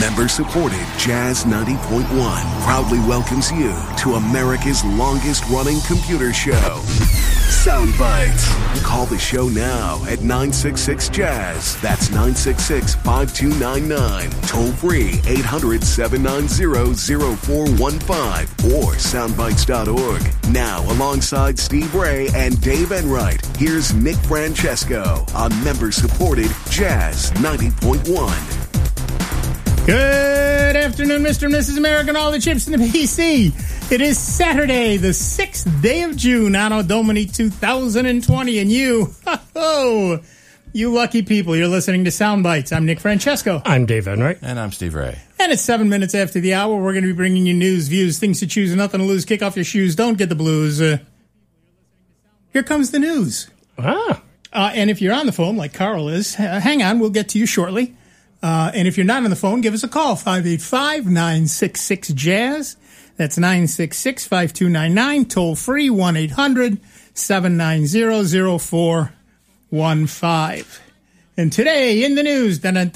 Member-supported Jazz 90.1 proudly welcomes you to America's longest-running computer show, Sound Bites. Call the show now at 966-JAZZ. That's 966-5299. Toll free 800-790-0415 or soundbites.org. Now, alongside Steve Ray and Dave Enright, here's Nick Francesco on member-supported Jazz 90.1. Good afternoon, Mr. and Mrs. America, and all the chips in the PC. It is Saturday, the 6th day of June, Anno Domini 2020, and you lucky people, you're listening to Sound Bites. I'm Nick Francesco. I'm Dave Enright. And I'm Steve Ray. And it's 7 minutes after the hour. We're going to be bringing you news, views, things to choose, and nothing to lose. Kick off your shoes. Don't get the blues. Here comes the news. And if you're on the phone, like Carl is, hang on. We'll get to you shortly. And if you're not on the phone, give us a call, 585-966-JAZZ. That's 966-5299. Toll free, 1-800-790-0415. And today in the news,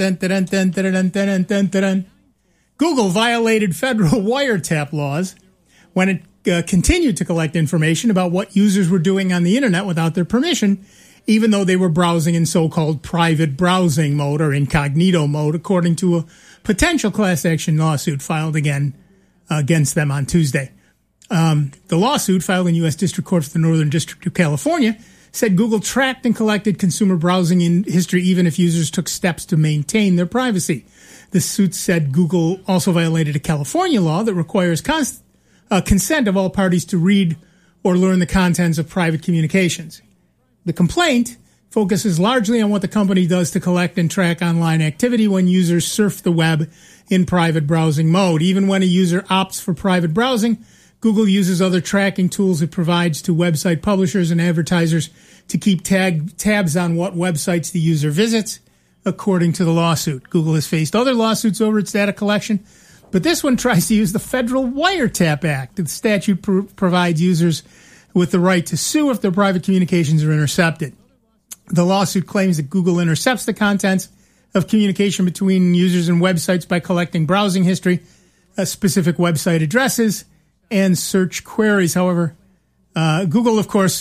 Google violated federal wiretap laws when it continued to collect information about what users were doing on the internet without their permission, even though they were browsing in so-called private browsing mode or incognito mode, according to a potential class action lawsuit filed against them on Tuesday. The lawsuit, filed in U.S. District Court for the Northern District of California, said Google tracked and collected consumer browsing history even if users took steps to maintain their privacy. The suit said Google also violated a California law that requires consent of all parties to read or learn the contents of private communications. The complaint focuses largely on what the company does to collect and track online activity when users surf the web in private browsing mode. Even when a user opts for private browsing, Google uses other tracking tools it provides to website publishers and advertisers to keep tabs on what websites the user visits, according to the lawsuit. Google has faced other lawsuits over its data collection, but this one tries to use the Federal Wiretap Act. The statute provides users with the right to sue if their private communications are intercepted. The lawsuit claims that Google intercepts the contents of communication between users and websites by collecting browsing history, specific website addresses, and search queries. However, Google, of course,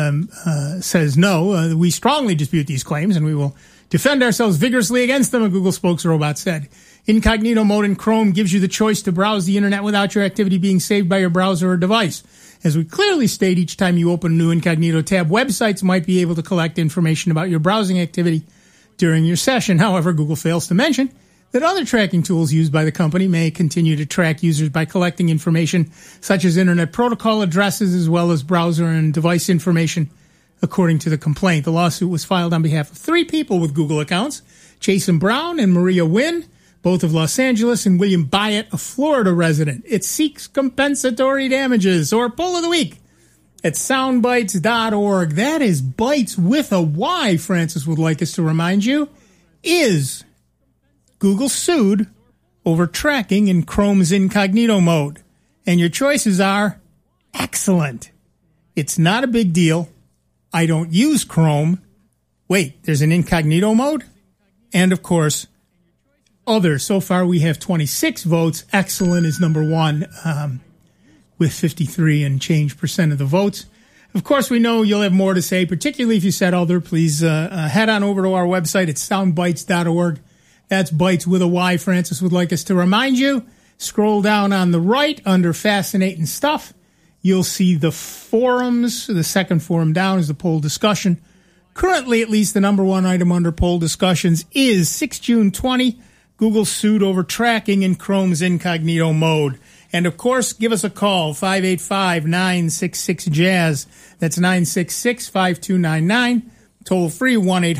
says no. We strongly dispute these claims, and we will defend ourselves vigorously against them, a Google spokesrobot said. Incognito mode in Chrome gives you the choice to browse the internet without your activity being saved by your browser or device. As we clearly state, each time you open a new incognito tab, websites might be able to collect information about your browsing activity during your session. However, Google fails to mention that other tracking tools used by the company may continue to track users by collecting information such as Internet Protocol addresses as well as browser and device information, according to the complaint. The lawsuit was filed on behalf of 3 people with Google accounts, Jason Brown and Maria Wynn, both of Los Angeles, and William Byatt, a Florida resident. It seeks compensatory damages, or poll of the week, at soundbites.org. That is Bites with a Y, Francis would like us to remind you. Is Google sued over tracking in Chrome's incognito mode? And your choices are excellent. It's not a big deal. I don't use Chrome. Wait, there's an incognito mode? And, of course, other. So far, we have 26 votes. Excellent is number 1 with 53 and change % of the votes. Of course, we know you'll have more to say, particularly if you said other. Please head on over to our website at soundbites.org. That's Bites with a Y, Francis would like us to remind you. Scroll down on the right under Fascinating Stuff. You'll see the forums. The second forum down is the poll discussion. Currently, at least, the number 1 item under poll discussions is 6 June 20. Google sued over tracking in Chrome's incognito mode. And, of course, give us a call, 585-966-JAZZ. That's 966-5299. Toll free,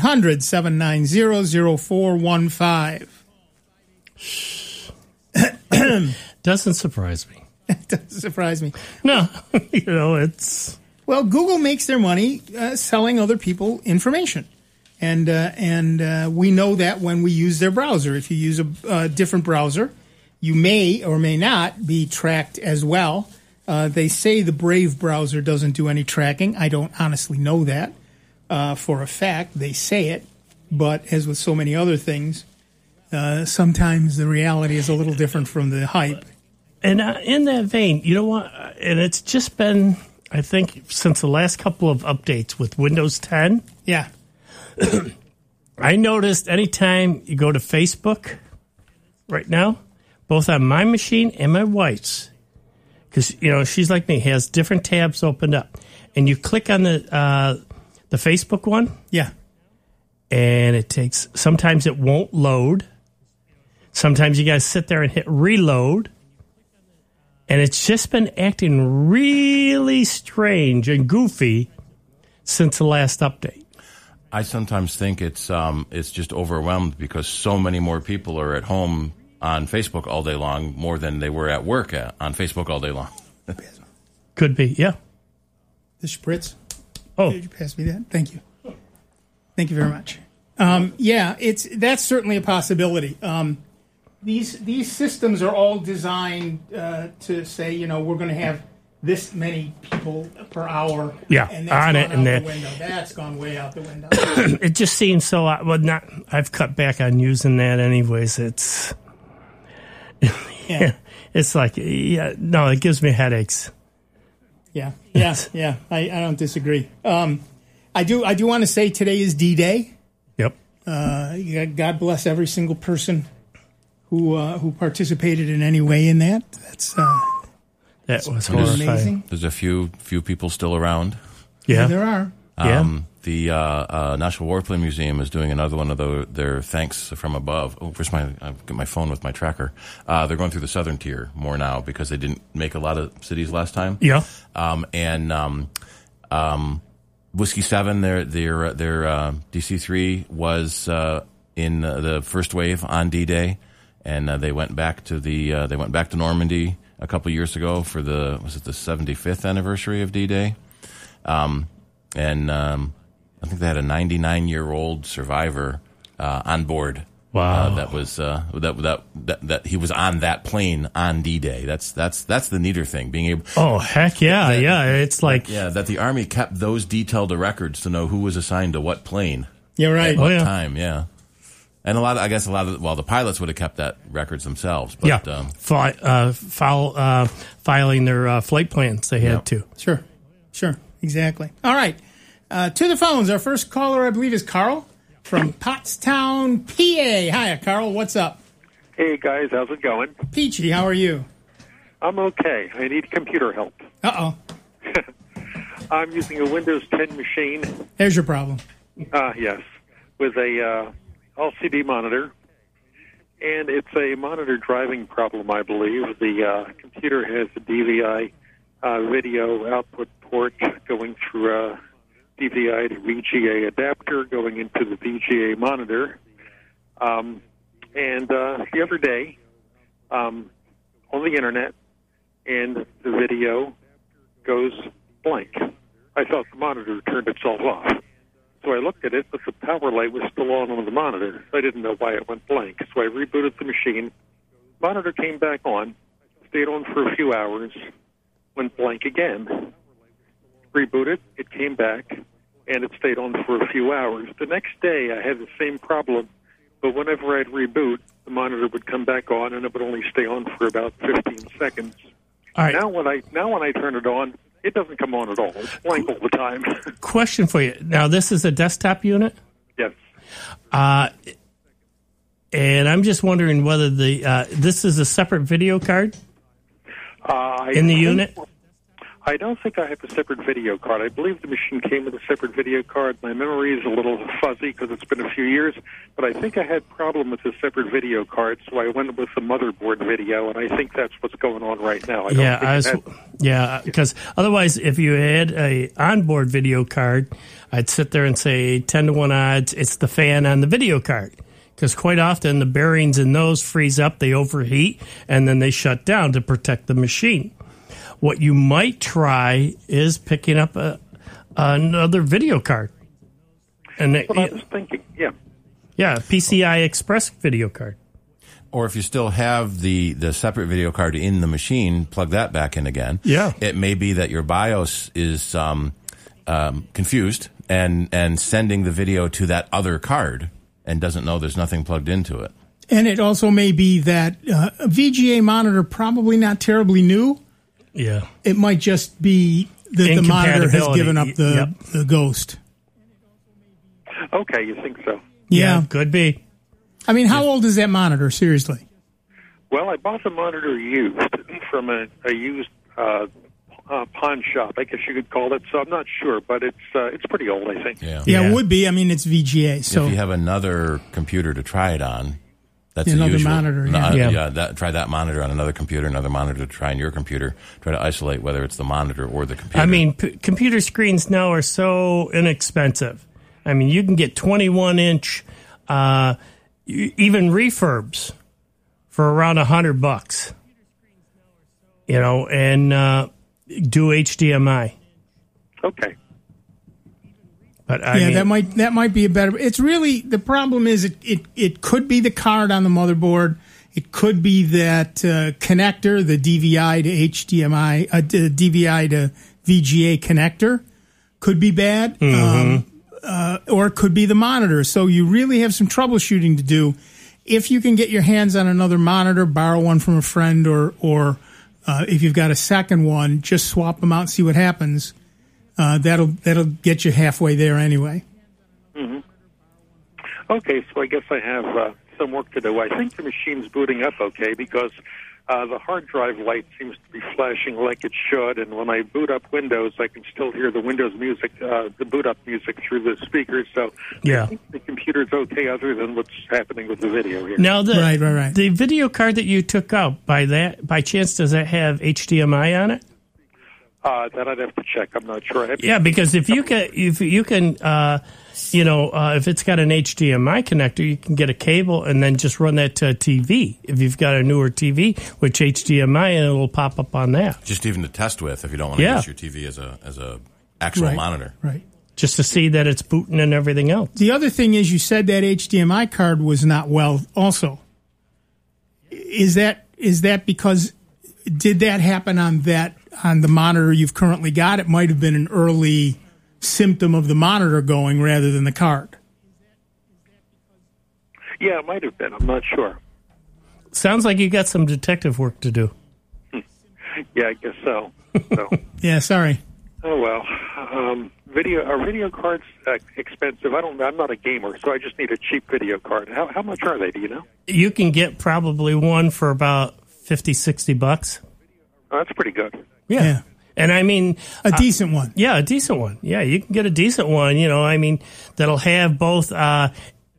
1-800-790-0415. Doesn't surprise me. It doesn't surprise me. No, it's... Well, Google makes their money selling other people information. And we know that when we use their browser. If you use a different browser, you may or may not be tracked as well. They say the Brave browser doesn't do any tracking. I don't honestly know that for a fact. They say it. But as with so many other things, sometimes the reality is a little different from the hype. And in that vein, you know what? And it's just been, I think, since the last couple of updates with Windows 10. Yeah. I noticed anytime you go to Facebook right now, both on my machine and my wife's, because, she's like me, has different tabs opened up. And you click on the Facebook one. Yeah. And it takes, sometimes it won't load. Sometimes you guys sit there and hit reload. And it's just been acting really strange and goofy since the last update. I sometimes think it's just overwhelmed because so many more people are at home on Facebook all day long, more than they were at work on Facebook all day long. Could be, yeah. The spritz. Oh. Did you pass me that? Thank you. Thank you very much. That's certainly a possibility. These systems are all designed to say, we're going to have this many people per hour. Yeah, and that's on gone it, out and the window. That's gone way out the window. It just seems so. I've cut back on using that, anyways. It's it's like it gives me headaches. Yeah. I don't disagree. I do want to say today is D-Day. Yep. God bless every single person who participated in any way in that. That was amazing. There's a few people still around. Yeah, there are. The National Warplane Museum is doing another one of their thanks from above. Oh, where's I've got my phone with my tracker. They're going through the southern tier more now because they didn't make a lot of cities last time. Yeah. Whiskey 7, their DC-3 was in the first wave on D-Day, and they went back to Normandy a couple years ago for the 75th anniversary of D-Day, and I think they had a 99-year-old survivor on board. Wow, that was that he was on that plane on D-Day. That's the neater thing, being able. Oh heck yeah, it's like that the Army kept those detailed records to know who was assigned to what plane. Yeah, right. At what time? Yeah. And the pilots would have kept that records themselves. But, filing their flight plans, they had to. Sure, exactly. All right, to the phones. Our first caller, I believe, is Carl from Pottstown, PA. Hiya, Carl. What's up? Hey, guys. How's it going? Peachy, how are you? I'm okay. I need computer help. Uh-oh. I'm using a Windows 10 machine. There's your problem. Yes, with a LCD monitor, and it's a monitor driving problem, I believe. The computer has a DVI video output port going through a DVI to VGA adapter going into the VGA monitor. And the other day, on the internet, and the video goes blank. I thought the monitor turned itself off. So I looked at it, but the power light was still on the monitor. I didn't know why it went blank. So I rebooted the machine. Monitor came back on, stayed on for a few hours, went blank again. Rebooted, it came back, and it stayed on for a few hours. The next day, I had the same problem, but whenever I'd reboot, the monitor would come back on, and it would only stay on for about 15 seconds. All right. Now when I turn it on, it doesn't come on at all. It's blank all the time. Question for you. Now, this is a desktop unit? Yes. And I'm just wondering whether this is a separate video card in the unit? I don't think I have a separate video card. I believe the machine came with a separate video card. My memory is a little fuzzy because it's been a few years, but I think I had a problem with the separate video card, so I went with the motherboard video, and I think that's what's going on right now. Because otherwise, if you had a onboard video card, I'd sit there and say 10-to-1 odds, it's the fan on the video card. Because quite often the bearings in those freeze up, they overheat, and then they shut down to protect the machine. What you might try is picking up another video card. And that's what I was thinking, yeah. Yeah, PCI Express video card. Or if you still have the separate video card in the machine, plug that back in again. Yeah. It may be that your BIOS is confused and sending the video to that other card and doesn't know there's nothing plugged into it. And it also may be that a VGA monitor probably not terribly new. Yeah. It might just be that the monitor has given up the ghost. Okay, you think so? Yeah. Could be. I mean, how old is that monitor, seriously? Well, I bought the monitor used from a used pawn shop, I guess you could call it. So I'm not sure, but it's pretty old, I think. Yeah, it would be. I mean, it's VGA. So if you have another computer to try it on, that's another usual monitor. Try that monitor on another monitor to try on your computer. Try to isolate whether it's the monitor or the computer. I mean, computer screens now are so inexpensive. I mean, you can get 21-inch, even refurbs for around $100. You know, and do HDMI. Okay. But I mean, that might be a better. It's really, the problem is it could be the card on the motherboard. It could be that connector, the DVI to HDMI, DVI to VGA connector, could be bad, or it could be the monitor. So you really have some troubleshooting to do. If you can get your hands on another monitor, borrow one from a friend, or if you've got a second one, just swap them out and see what happens. That'll get you halfway there anyway. Mm-hmm. Okay, so I guess I have some work to do. I think the machine's booting up okay because the hard drive light seems to be flashing like it should, and when I boot up Windows, I can still hear the Windows music, the boot up music through the speakers. So I think the computer's okay, other than what's happening with the video here. Now, right. The video card that you took out, by chance, does that have HDMI on it? That I'd have to check. I'm not sure. Because if you can, if it's got an HDMI connector, you can get a cable and then just run that to a TV. If you've got a newer TV with HDMI, and it'll pop up on that. Just even to test with, if you don't want to use your TV as a actual monitor, right? Just to see that it's booting and everything else. The other thing is, you said that HDMI card was not well. Also, is that because did that happen on the monitor you've currently got? It might have been an early symptom of the monitor going rather than the card. Yeah, it might have been. I'm not sure. Sounds like you got some detective work to do. Yeah, I guess so. Yeah, sorry. Oh well. Are video cards expensive? I'm not a gamer, so I just need a cheap video card. How much are they? Do you know? You can get probably one for about $50-$60. Oh, that's pretty good. Yeah. And I mean, a decent one. Yeah, a decent one. Yeah, you can get a decent one. That'll have both DVI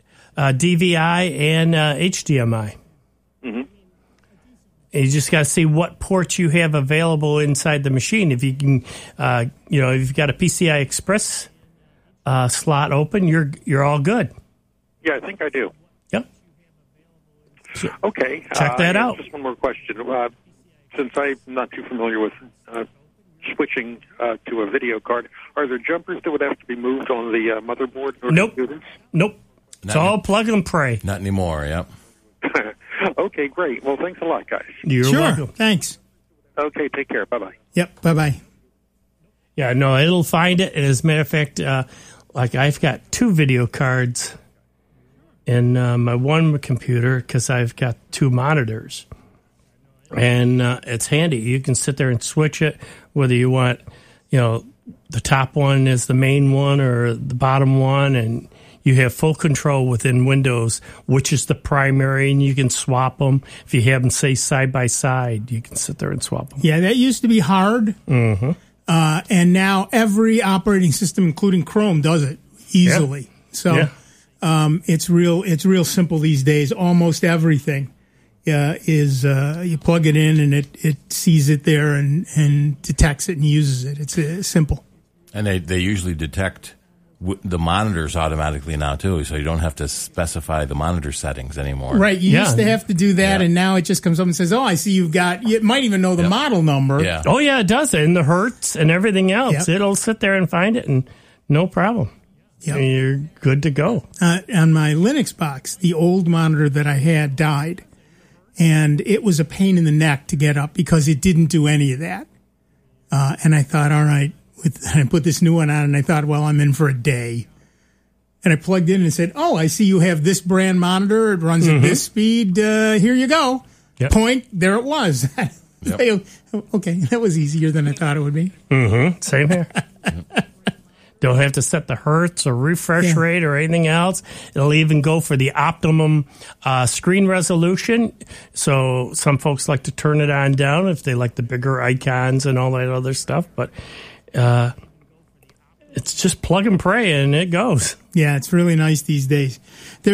and HDMI. Mm-hmm. And you just got to see what ports you have available inside the machine. If you can, if you've got a PCI Express slot open, you're all good. Yeah, I think I do. Yep. So, okay. Check that out. Just one more question. Since I'm not too familiar with switching to a video card, are there jumpers that would have to be moved on the motherboard? Or computers? Nope. It's all plug and pray. Not anymore, yep. Okay, great. Well, thanks a lot, guys. You're welcome. Thanks. Okay, take care. Bye-bye. Yep, bye-bye. Yeah, no, it'll find it. And as a matter of fact, I've got 2 video cards in my one computer because I've got 2 monitors. And it's handy. You can sit there and switch it, whether you want, the top one is the main one or the bottom one, and you have full control within Windows, which is the primary, and you can swap them. If you have them, say, side by side, you can sit there and swap them. Yeah, that used to be hard. Mm-hmm. And now every operating system, including Chrome, does it easily. Yeah. So it's real simple these days. Almost everything is you plug it in and it sees it there and detects it and uses it. It's simple. And they usually detect the monitors automatically now too, so you don't have to specify the monitor settings anymore. Right, you used to have to do that, and now it just comes up and says, "Oh, I see you've got." It might even know the model number. Yeah. Oh yeah, it does, and the hertz and everything else. Yep. It'll sit there and find it, and no problem. Yep. And you're good to go. On my Linux box, the old monitor that I had died, and it was a pain in the neck to get up because it didn't do any of that. And I thought, all right. I put this new one on, and I thought, well, I'm in for a day. And I plugged in and said, "Oh, I see you have this brand monitor. It runs at this speed. Here you go." Yep. Point. There it was. Yep. Okay, that was easier than I thought it would be. Same here. Don't have to set the hertz or refresh rate or anything else. It'll even go for the optimum screen resolution. So some folks like to turn it on down if they like the bigger icons and all that other stuff. But it's just plug and pray and it goes. Yeah, it's really nice these days. There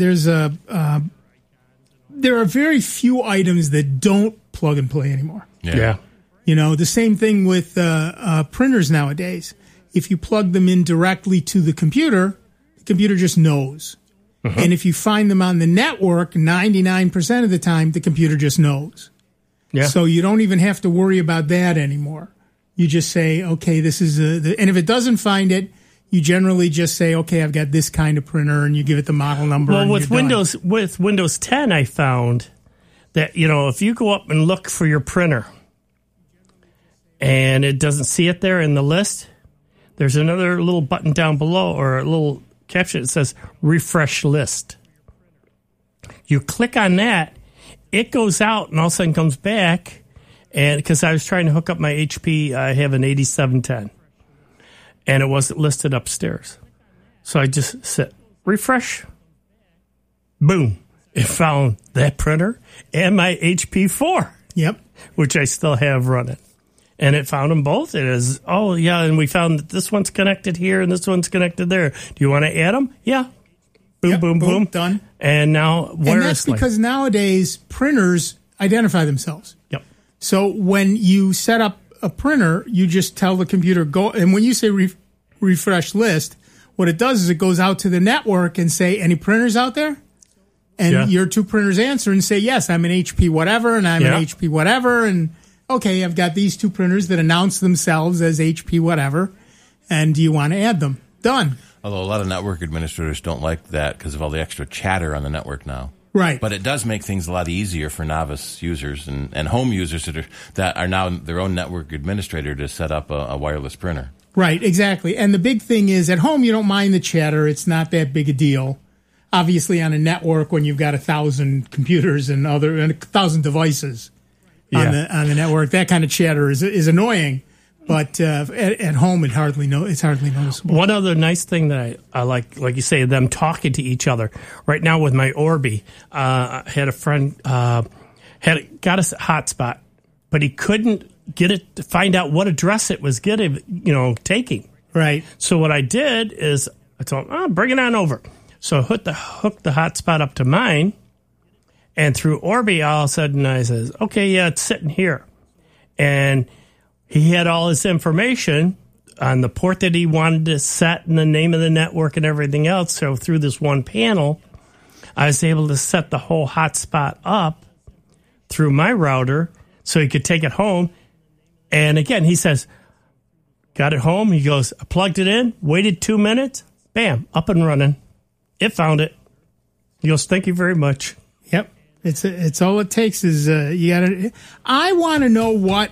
are very few items that don't plug and play anymore. Yeah. You know, the same thing with printers nowadays. If you plug them in directly to the computer just knows. And if you find them on the network, 99% of the time, the computer just knows. Yeah. So you don't even have to worry about that anymore. You just say, okay, this is and if it doesn't find it, you generally just say, okay, I've got this kind of printer, and you give it the model number. Well, and with Windows 10, I found that, you know, if you go up and look for your printer and it doesn't see it there in the list, there's another little button down below or a little caption that says refresh list. You click on that, it goes out and all of a sudden comes back. And because I was trying to hook up my HP, I have an 8710, and it wasn't listed upstairs. So I just said, refresh. Boom. It found that printer and my HP 4. Yep. Which I still have running. And it found them both. It is, oh, yeah, and we found that this one's connected here and this one's connected there. Do you want to add them? Yeah. Boom, Yep, boom, boom. Done. And now, And that's wirelessly. because nowadays printers identify themselves. Yep. So when you set up a printer, you just tell the computer go. And when you say refresh list, what it does is it goes out to the network and say, any printers out there? And your two printers answer and say, yes, I'm an HP whatever, and I'm an HP whatever. And okay, I've got these two printers that announce themselves as HP whatever. And do you want to add them? Done. Although a lot of network administrators don't like that because of all the extra chatter on the network now. Right. But it does make things a lot easier for novice users and home users that are now their own network administrator to set up a wireless printer. Right, exactly. And the big thing is at home, you don't mind the chatter. It's not that big a deal. Obviously, on a network, when you've got 1,000 computers and 1,000 devices on the network, that kind of chatter is annoying. But at home, it's hardly noticeable. One other nice thing that I like you say, them talking to each other. Right now with my Orbi, I had a friend got a hotspot, but he couldn't get it to find out what address it was taking. Right. So what I did is I told him, bring it on over. So I hooked the hotspot up to mine, and through Orbi, all of a sudden I says, okay, yeah, it's sitting here. And he had all his information on the port that he wanted to set and the name of the network and everything else. So through this one panel, I was able to set the whole hotspot up through my router so he could take it home. And again, he says, got it home. He goes, I plugged it in, waited 2 minutes, bam, up and running. It found it. He goes, thank you very much. Yep. It's all it takes is you got to. I want to know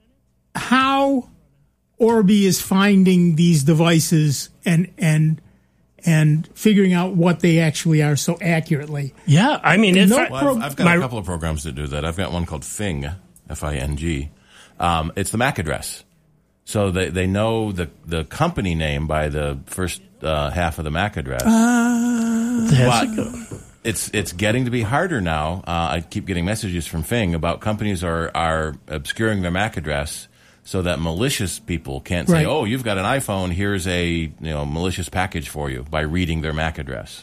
how Orbi is finding these devices and figuring out what they actually are so accurately. Yeah, I mean, I've got a couple of programs that do that. I've got one called Fing, F-I-N-G. It's the MAC address. So they know the company name by the first half of the MAC address. But it's getting to be harder now. I keep getting messages from Fing about companies are obscuring their MAC address so that malicious people can't say, "Oh, you've got an iPhone. Here's a malicious package for you," by reading their MAC address.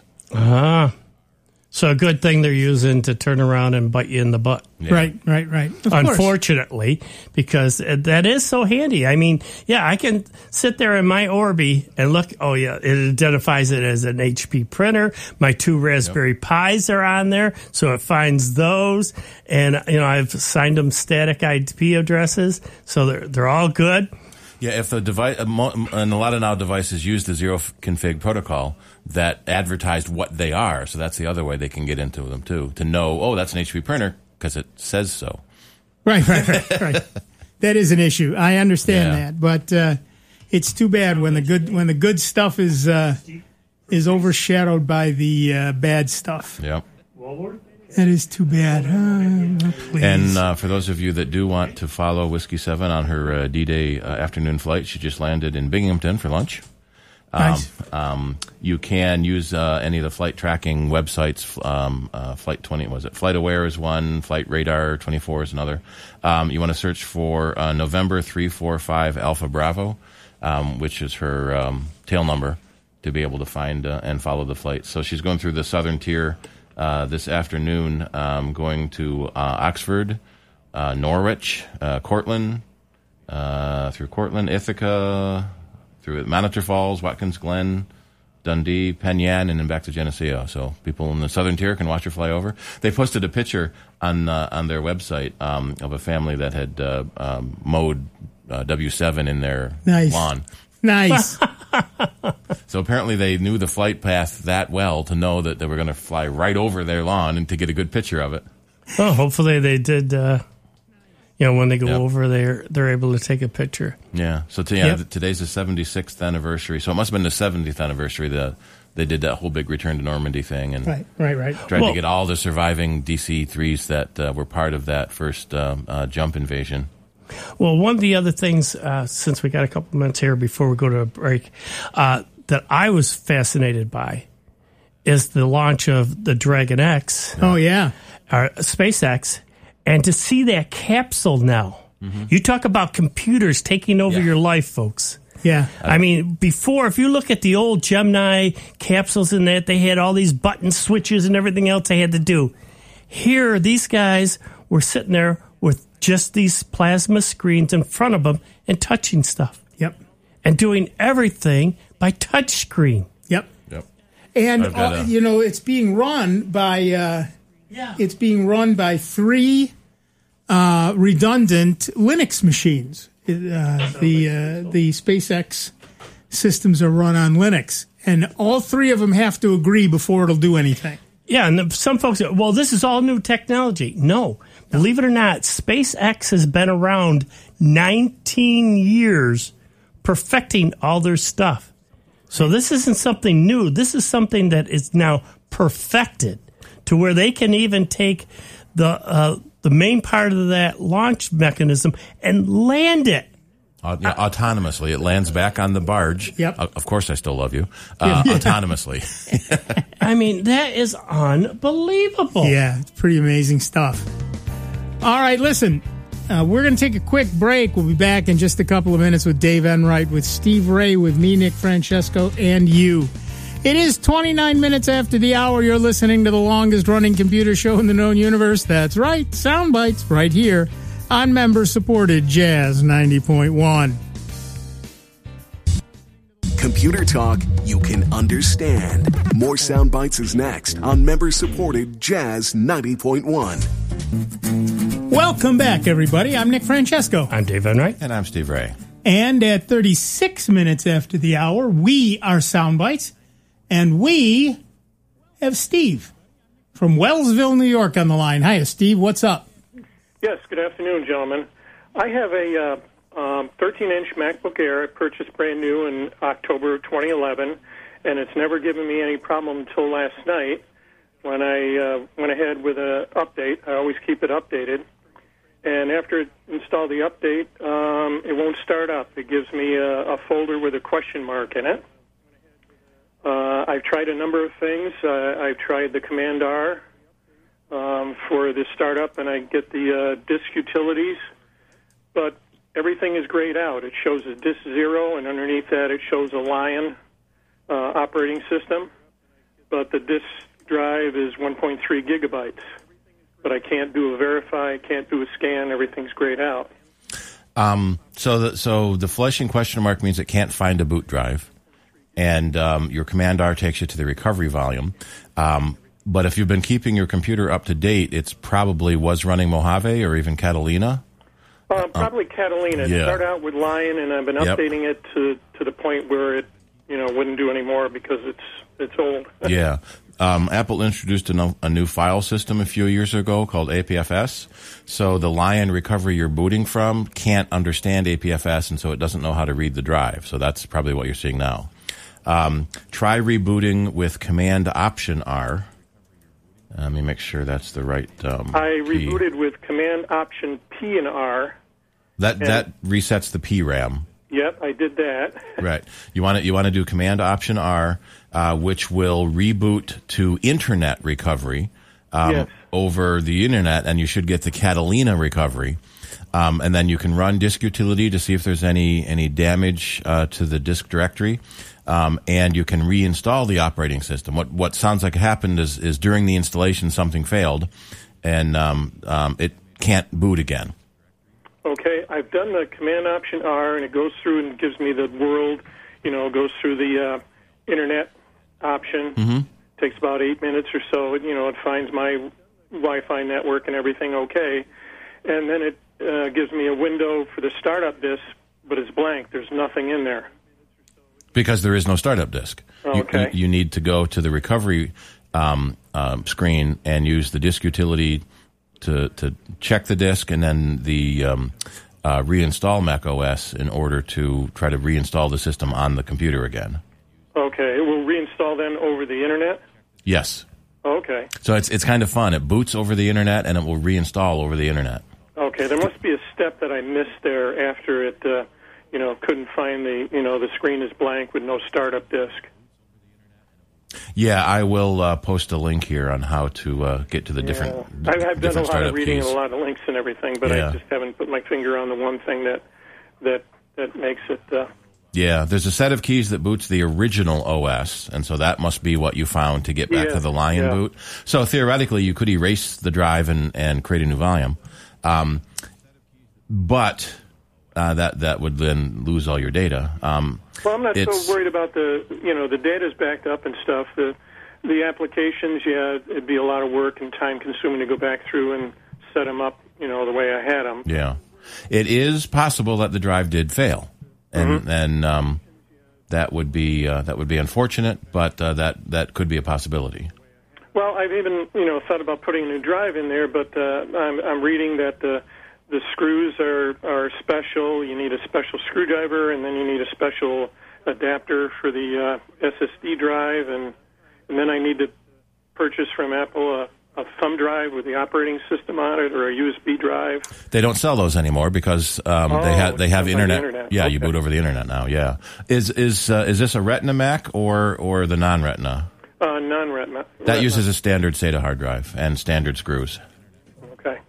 So a good thing they're using to turn around and bite you in the butt. Yeah. Right. Unfortunately, because that is so handy. I mean, I can sit there in my Orbi and look. Oh, yeah, it identifies it as an HP printer. My 2 Raspberry Pis are on there, so it finds those. And, I've assigned them static IP addresses, so they're all good. Yeah, if a device, and a lot of now devices use the zero config protocol that advertised what they are, so that's the other way they can get into them too, to know, that's an HP printer because it says so. Right. That is an issue. I understand that, but it's too bad when the good stuff is is overshadowed by the bad stuff. Yep. That is too bad. Please. And for those of you that do want to follow Whiskey 7 on her D-Day afternoon flight, she just landed in Binghamton for lunch. Nice. You can use any of the flight tracking websites. Flight 20 was it? FlightAware is one. Flight Radar 24 is another. You want to search for November 345 Alpha Bravo, which is her tail number, to be able to find and follow the flight. So she's going through the southern tier this afternoon, going to Oxford, Norwich, Cortland, through Cortland, Ithaca, through Monitor Falls, Watkins Glen, Dundee, Penn Yan, and then back to Geneseo. So people in the southern tier can watch her fly over. They posted a picture on their website of a family that had mowed W7 in their lawn. Nice. So apparently they knew the flight path that well to know that they were going to fly right over their lawn and to get a good picture of it. Well, hopefully they did. When they go over, they're able to take a picture. Yeah. So today's the 76th anniversary. So it must have been the 70th anniversary that they did that whole big return to Normandy thing, and right. Tried to get all the surviving DC-3s that were part of that first jump invasion. Well, one of the other things, since we got a couple minutes here before we go to a break, that I was fascinated by is the launch of the Dragon X. Oh, yeah. SpaceX. And to see that capsule now, you talk about computers taking over your life, folks. Yeah. I mean, before, if you look at the old Gemini capsules and that, they had all these button switches and everything else they had to do. Here, these guys were sitting there with just these plasma screens in front of them and touching stuff. Yep. And doing everything by touch screen. Yep. And, it's being run by... It's being run by 3 redundant Linux machines. The SpaceX systems are run on Linux, and all 3 of them have to agree before it'll do anything. Yeah, and some folks say, well, this is all new technology. No, believe it or not, SpaceX has been around 19 years perfecting all their stuff. So this isn't something new. This is something that is now perfected to where they can even take the main part of that launch mechanism and land it. Autonomously. It lands back on the barge. Yep. Of course I still love you. Autonomously. I mean, that is unbelievable. Yeah, it's pretty amazing stuff. All right, listen. We're going to take a quick break. We'll be back in just a couple of minutes with Dave Enright, with Steve Ray, with me, Nick Francesco, and you. It is 29 minutes after the hour. You're listening to the longest-running computer show in the known universe. That's right, Sound Bites, right here on member-supported Jazz 90.1. Computer talk you can understand. More Sound Bites is next on member-supported Jazz 90.1. Welcome back, everybody. I'm Nick Francesco. I'm Dave Enright. And I'm Steve Ray. And at 36 minutes after the hour, we are Sound Bites. And we have Steve from Wellsville, New York on the line. Hiya, Steve. What's up? Yes, good afternoon, gentlemen. I have a 13-inch MacBook Air I purchased brand new in October 2011, and it's never given me any problem until last night when I went ahead with an update. I always keep it updated. And after I install the update, it won't start up. It gives me a folder with a question mark in it. I've tried a number of things. I've tried the Command R for the startup, and I get the disk utilities, but everything is grayed out. It shows a disk 0, and underneath that it shows a Lion operating system, but the disk drive is 1.3 gigabytes. But I can't do a verify, I can't do a scan, everything's grayed out. So the flashing question mark means it can't find a boot drive. And your Command R takes you to the recovery volume. But if you've been keeping your computer up to date, it's probably was running Mojave or even Catalina. Probably Catalina. It started out with Lion, and I've been updating it to the point where it wouldn't do anymore because it's old. Yeah. Apple introduced a new file system a few years ago called APFS. So the Lion recovery you're booting from can't understand APFS, and so it doesn't know how to read the drive. So that's probably what you're seeing now. Try rebooting with Command Option R. Let me make sure that's the right I rebooted with Command Option P and R. That resets the PRAM. Yep, I did that. Right. You want to do Command Option R, which will reboot to Internet recovery over the Internet, and you should get the Catalina recovery. And then you can run disk utility to see if there's any damage to the disk directory. And you can reinstall the operating system. What sounds like happened is during the installation something failed, and it can't boot again. Okay, I've done the Command Option R, and it goes through and gives me the world, goes through the Internet option. Mm-hmm. Takes about 8 minutes or so. It finds my Wi-Fi network and everything okay. And then it gives me a window for the startup disk, but it's blank. There's nothing in there. Because there is no startup disk. Okay. You need to go to the recovery screen and use the disk utility to check the disk, and then the reinstall macOS in order to try to reinstall the system on the computer again. Okay. It will reinstall then over the Internet? Yes. Okay. So it's kind of fun. It boots over the Internet, and it will reinstall over the Internet. Okay. There must be a step that I missed there after it, couldn't find the screen is blank with no startup disk. Yeah, I will post a link here on how to get to the different I've done a lot of reading keys. and a lot of links and everything, but I just haven't put my finger on the one thing that makes it... Yeah, there's a set of keys that boots the original OS, and so that must be what you found to get back to the Lion boot. So theoretically, you could erase the drive and create a new volume. But that would then lose all your data. Well, I'm not so worried about the data's backed up and stuff. The applications, it'd be a lot of work and time consuming to go back through and set them up, the way I had them. Yeah. It is possible that the drive did fail. And that would be unfortunate, but that could be a possibility. Well, I've even thought about putting a new drive in there, but I'm reading that the screws are special. You need a special screwdriver, and then you need a special adapter for the SSD drive, and then I need to purchase from Apple a thumb drive with the operating system on it, or a USB drive. They don't sell those anymore because they have internet. Yeah, okay. You boot over the internet now. Yeah, is this a Retina Mac or the non-Retina? Non-Retina. That uses a standard SATA hard drive and standard screws. Okay.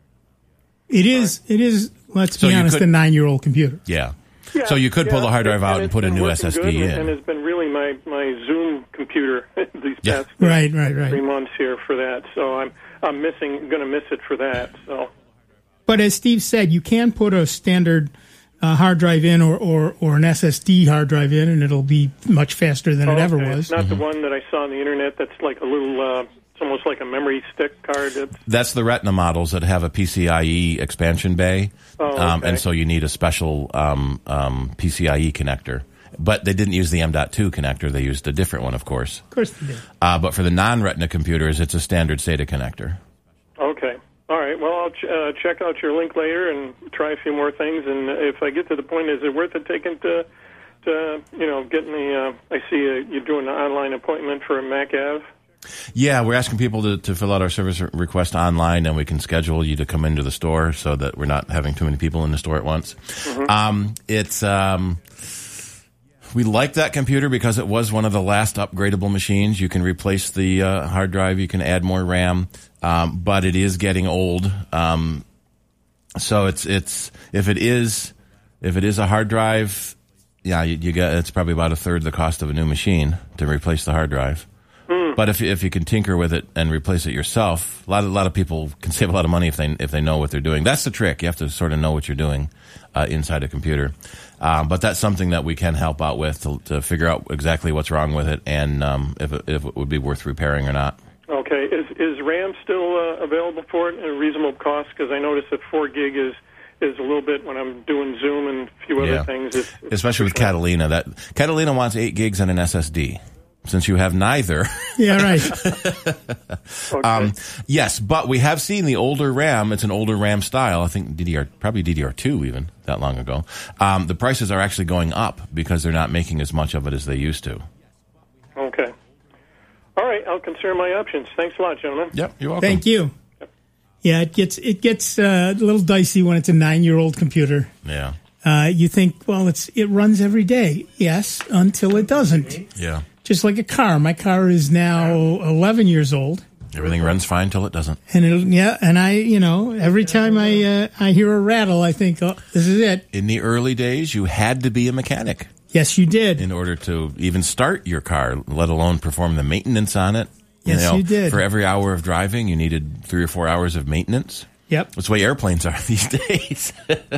It is. Let's be honest, a 9-year-old computer. Yeah. So you could pull the hard drive out and put a new SSD in. And it's been really my Zoom computer these past 3 months here for that. So I'm going to miss it for that. So. But as Steve said, you can put a standard hard drive in or an SSD hard drive in, and it'll be much faster than it ever was. It's not the one that I saw on the internet that's like a little. It's almost like a memory stick card. That's the Retina models that have a PCIe expansion bay, and so you need a special PCIe connector. But they didn't use the M.2 connector; they used a different one, of course. Of course they did. But for the non-Retina computers, it's a standard SATA connector. Okay. All right. Well, I'll check out your link later and try a few more things. And if I get to the point, is it worth it taking to getting the? I see you're doing an online appointment for a Mac Ave. Yeah, we're asking people to fill out our service request online, and we can schedule you to come into the store so that we're not having too many people in the store at once. Mm-hmm. We like that computer because it was one of the last upgradable machines. You can replace the hard drive, you can add more RAM, but it is getting old. So it's if it is a hard drive, you get it's probably about a third the cost of a new machine to replace the hard drive. But if you can tinker with it and replace it yourself, a lot of people can save a lot of money if they know what they're doing. That's the trick. You have to sort of know what you're doing inside a computer. But that's something that we can help out with to figure out exactly what's wrong with it and if it would be worth repairing or not. Okay. Is RAM still available for it at a reasonable cost? Because I noticed that 4 gig is a little bit when I'm doing Zoom and a few other things. Especially with Catalina. Catalina wants 8 gigs and an SSD. since you have neither. Yeah, right. Okay. Yes, but we have seen the older RAM. It's an older RAM style. I think probably DDR2 even that long ago. The prices are actually going up because they're not making as much of it as they used to. Okay. All right, I'll consider my options. Thanks a lot, gentlemen. Yep, you're welcome. Thank you. Yeah, it gets a little dicey when it's a 9-year-old computer. Yeah. You think, well, it runs every day. Yes, until it doesn't. Yeah. Just like a car. My car is now 11 years old. Everything runs fine till it doesn't. And every time I hear a rattle, I think, oh, this is it. In the early days, you had to be a mechanic Yes, you did. in order to even start your car, let alone perform the maintenance on it. Yes, you did. For every hour of driving, you needed 3 or 4 hours of maintenance. Yep. That's the way airplanes are these days.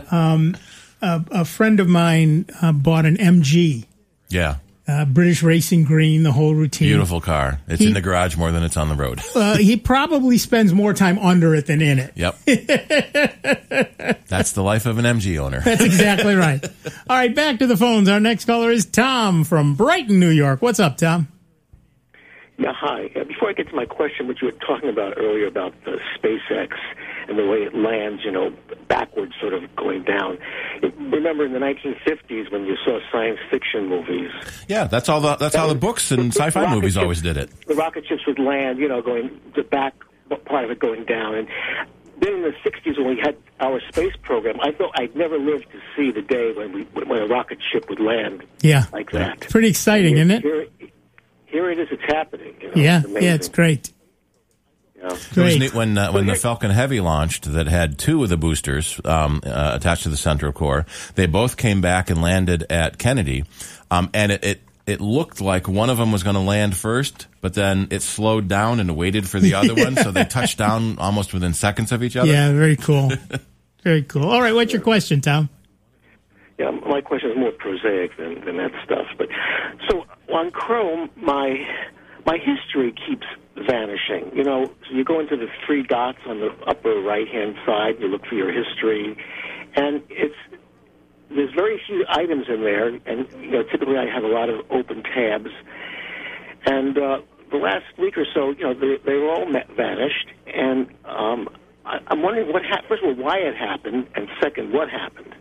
A friend of mine bought an MG, Yeah. British Racing Green, the whole routine. Beautiful car. It's in the garage more than it's on the road. He probably spends more time under it than in it. Yep. That's the life of an MG owner. That's exactly right. All right, back to the phones. Our next caller is Tom from Brighton, New York. What's up, Tom? Yeah, hi. Before I get to my question, what you were talking about earlier about the SpaceX and the way it lands, backwards, sort of going down. Remember in the 1950s when you saw science fiction movies? Yeah, that's how the books and sci-fi movies always did it. The rocket ships would land, going the back part of it going down, and then in the 60s when we had our space program, I thought I'd never lived to see the day when a rocket ship would land like that. Pretty exciting, isn't it? Here it is. It's happening. Yeah, it's it's great. Yeah. It was neat when the Falcon Heavy launched that had 2 of the boosters attached to the central core. They both came back and landed at Kennedy, and it looked like one of them was going to land first, but then it slowed down and waited for the other one, so they touched down almost within seconds of each other. Yeah, very cool. Very cool. All right, what's your question, Tom? Yeah, my question is more prosaic than that stuff. But so on Chrome, my history keeps vanishing. So you go into the 3 dots on the upper right-hand side, you look for your history, and there's very few items in there, and typically I have a lot of open tabs. And the last week or so, they were all vanished, and I'm wondering first of all, why it happened, and second, what happened.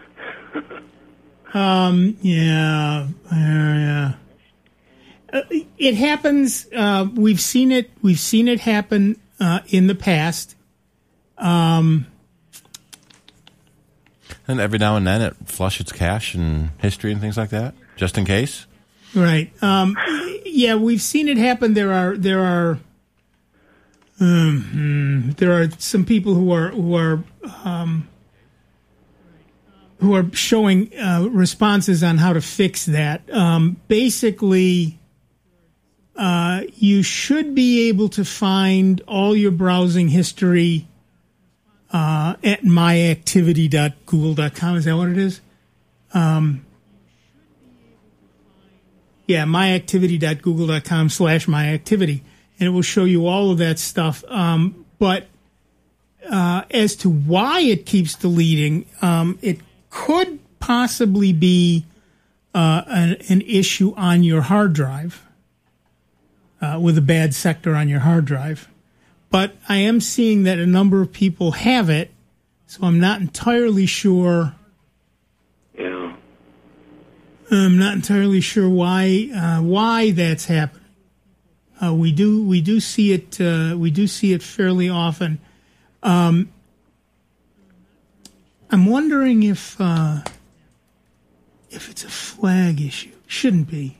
Yeah. It happens. We've seen it. We've seen it happen in the past. And every now and then it flushes cache and history and things like that, just in case. Right. Yeah, we've seen it happen. There are some people who are showing responses on how to fix that. Basically, you should be able to find all your browsing history at myactivity.google.com. Is that what it is? Yeah, myactivity.google.com/myactivity. And it will show you all of that stuff. But as to why it keeps deleting, it could possibly be an issue on your hard drive, with a bad sector on your hard drive. But I am seeing that a number of people have it, so I'm not entirely sure. Yeah. I'm not entirely sure why that's happening. We do see it. We do see it fairly often. I'm wondering if it's a flag issue. Shouldn't be.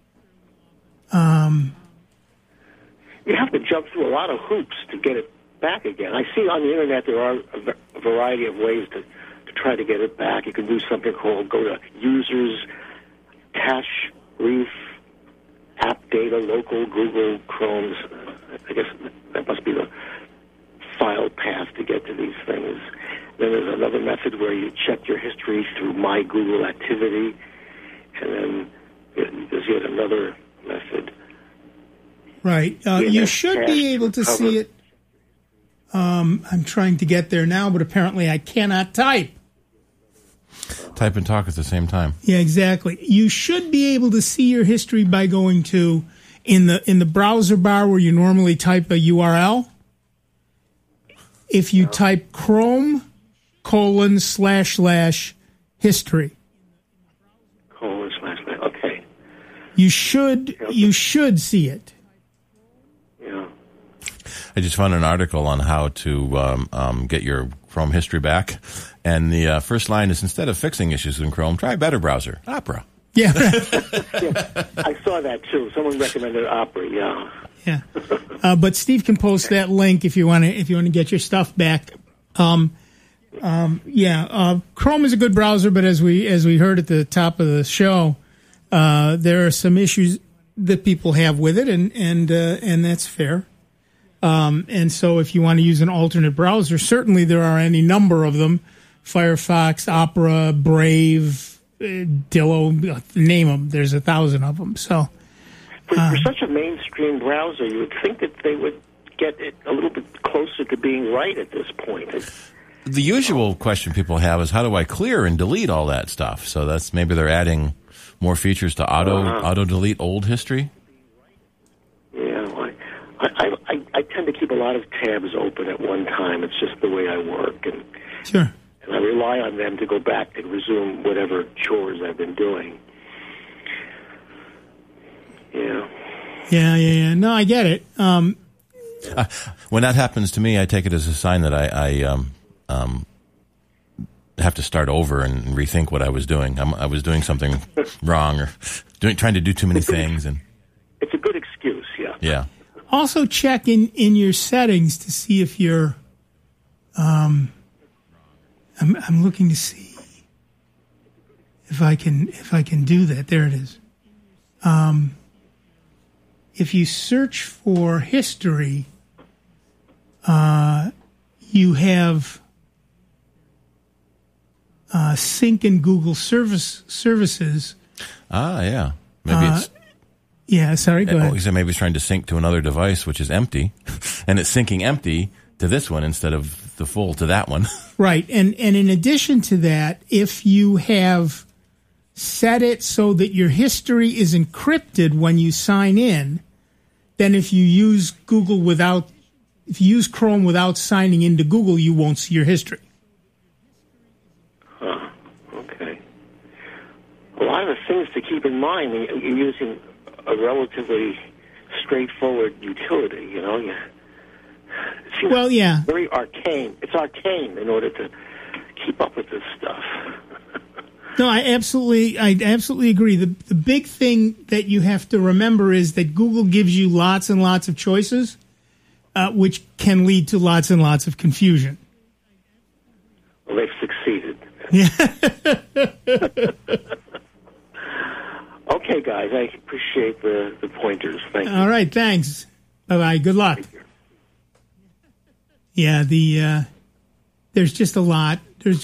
You have to jump through a lot of hoops to get it back again. I see on the internet there are a variety of ways to try to get it back. You can do something called go to users, cache, brief, app data, local, Google, Chrome's. I guess that must be the file path to get to these things. Then there's another method where you check your history through My Google Activity, and then there's yet another method. Right. You should be able to see it. I'm trying to get there now, but apparently I cannot type. Type and talk at the same time. Yeah, exactly. You should be able to see your history by going to in the browser bar where you normally type a URL, if you type Chrome://history. Okay. You should see it. Yeah. I just found an article on how to get your Chrome history back, and the first line is, instead of fixing issues in Chrome, try a better browser, Opera. Yeah. I saw that too. Someone recommended Opera. Yeah. Yeah. But Steve can post that link if you want to get your stuff back. Chrome is a good browser, but as we heard at the top of the show, there are some issues that people have with it, and that's fair. And so if you want to use an alternate browser, certainly there are any number of them: Firefox, Opera, Brave, Dillo, name them. There's 1,000 of them. So for such a mainstream browser, you would think that they would get it a little bit closer to being right at this point. The usual question people have is, how do I clear and delete all that stuff? So that's, maybe they're adding more features to auto delete old history. Yeah, I tend to keep a lot of tabs open at one time. It's just the way I work, and sure. And I rely on them to go back and resume whatever chores I've been doing. Yeah. Yeah. No, I get it. When that happens to me, I take it as a sign that I have to start over and rethink what I was doing. I was doing something wrong, or trying to do too many things. And it's a good excuse, yeah. Yeah. Also check in your settings to see if you're. I'm looking to see if I can do that. There it is. If you search for history, you have sync in Google services. Yeah. Maybe it's. Yeah, sorry, go ahead. He said maybe it's trying to sync to another device, which is empty, and it's syncing empty to this one instead of the full to that one. Right. And in addition to that, if you have set it so that your history is encrypted when you sign in, then if you use Chrome without signing into Google, you won't see your history. Okay. A lot of the things to keep in mind when you're using a relatively straightforward utility, you know. Well, yeah. Very arcane. It's arcane in order to keep up with this stuff. No, I absolutely agree. The big thing that you have to remember is that Google gives you lots and lots of choices, which can lead to lots and lots of confusion. Well, they've succeeded. Yeah. Okay, guys, I appreciate the pointers. Thank you. All right, thanks. Bye-bye. Good luck. Yeah, there's just a lot.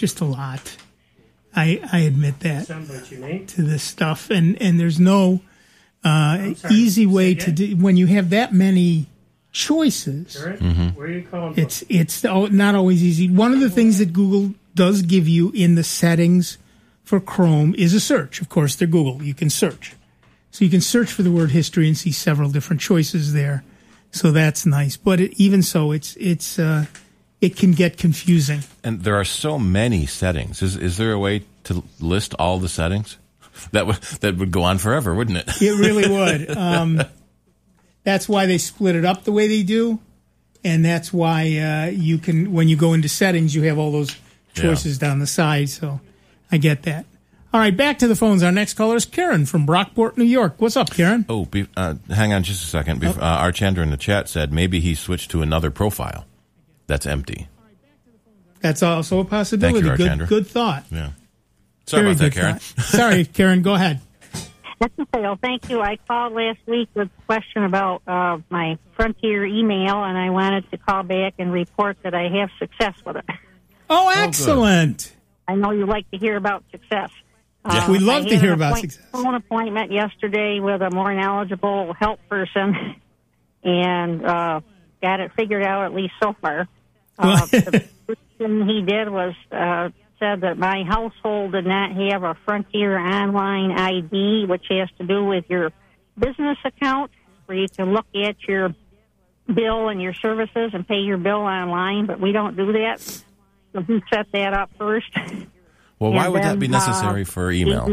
I admit that to this stuff, and there's no easy way to do when you have that many choices. Mm-hmm. Where are you calling from? It's not always easy. One of the things that Google does give you in the settings for Chrome is a search. Of course, they're Google. You can search, so you can search for the word history and see several different choices there. So that's nice, but even so, it can get confusing. And there are so many settings. Is there a way to list all the settings? That would go on forever, wouldn't it? It really would. That's why they split it up the way they do, and that's why you can, when you go into settings, you have all those choices down the side. So I get that. All right, back to the phones. Our next caller is Karen from Brockport, New York. What's up, Karen? Oh, hang on just a second. Archandra in the chat said maybe he switched to another profile that's empty. That's also a possibility. Thank you, Archandra. Good thought. Yeah. Sorry about that, Karen. Sorry, Karen. Go ahead. That's okay. Well, thank you. I called last week with a question about my Frontier email, and I wanted to call back and report that I have success with it. Oh, excellent. I know you like to hear about success. We love to hear about success. I had an appointment yesterday with a more knowledgeable help person, and got it figured out, at least so far. The first thing he did was said that my household did not have a Frontier Online ID, which has to do with your business account. where you can look at your bill and your services and pay your bill online, but we don't do that. So who set that up first? Well, why would that be necessary for email?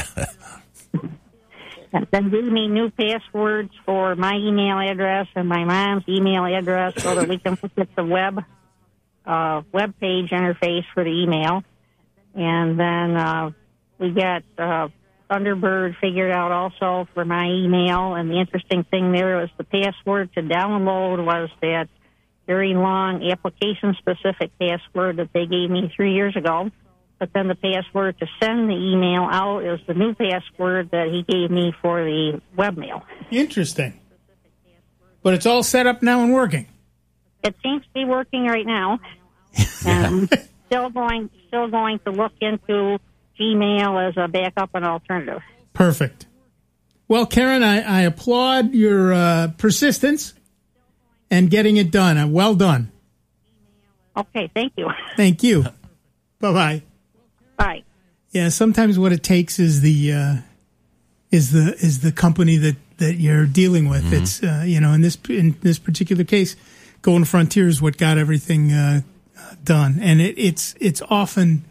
Then give me new passwords for my email address and my mom's email address so that we can look at the web page interface for the email. And then we got Thunderbird figured out also for my email. And the interesting thing there was the password to download was that very long application-specific password that they gave me 3 years ago. But then the password to send the email out is the new password that he gave me for the webmail. Interesting. But it's all set up now and working. It seems to be working right now. And still going to look into Gmail as a backup and alternative. Perfect. Well, Karen, I applaud your persistence and getting it done. Well done. Okay, thank you. Thank you. Bye-bye. Bye. Yeah, sometimes what it takes is the company that you're dealing with. Mm-hmm. It's in this particular case, Golden Frontier is what got everything done, and it's often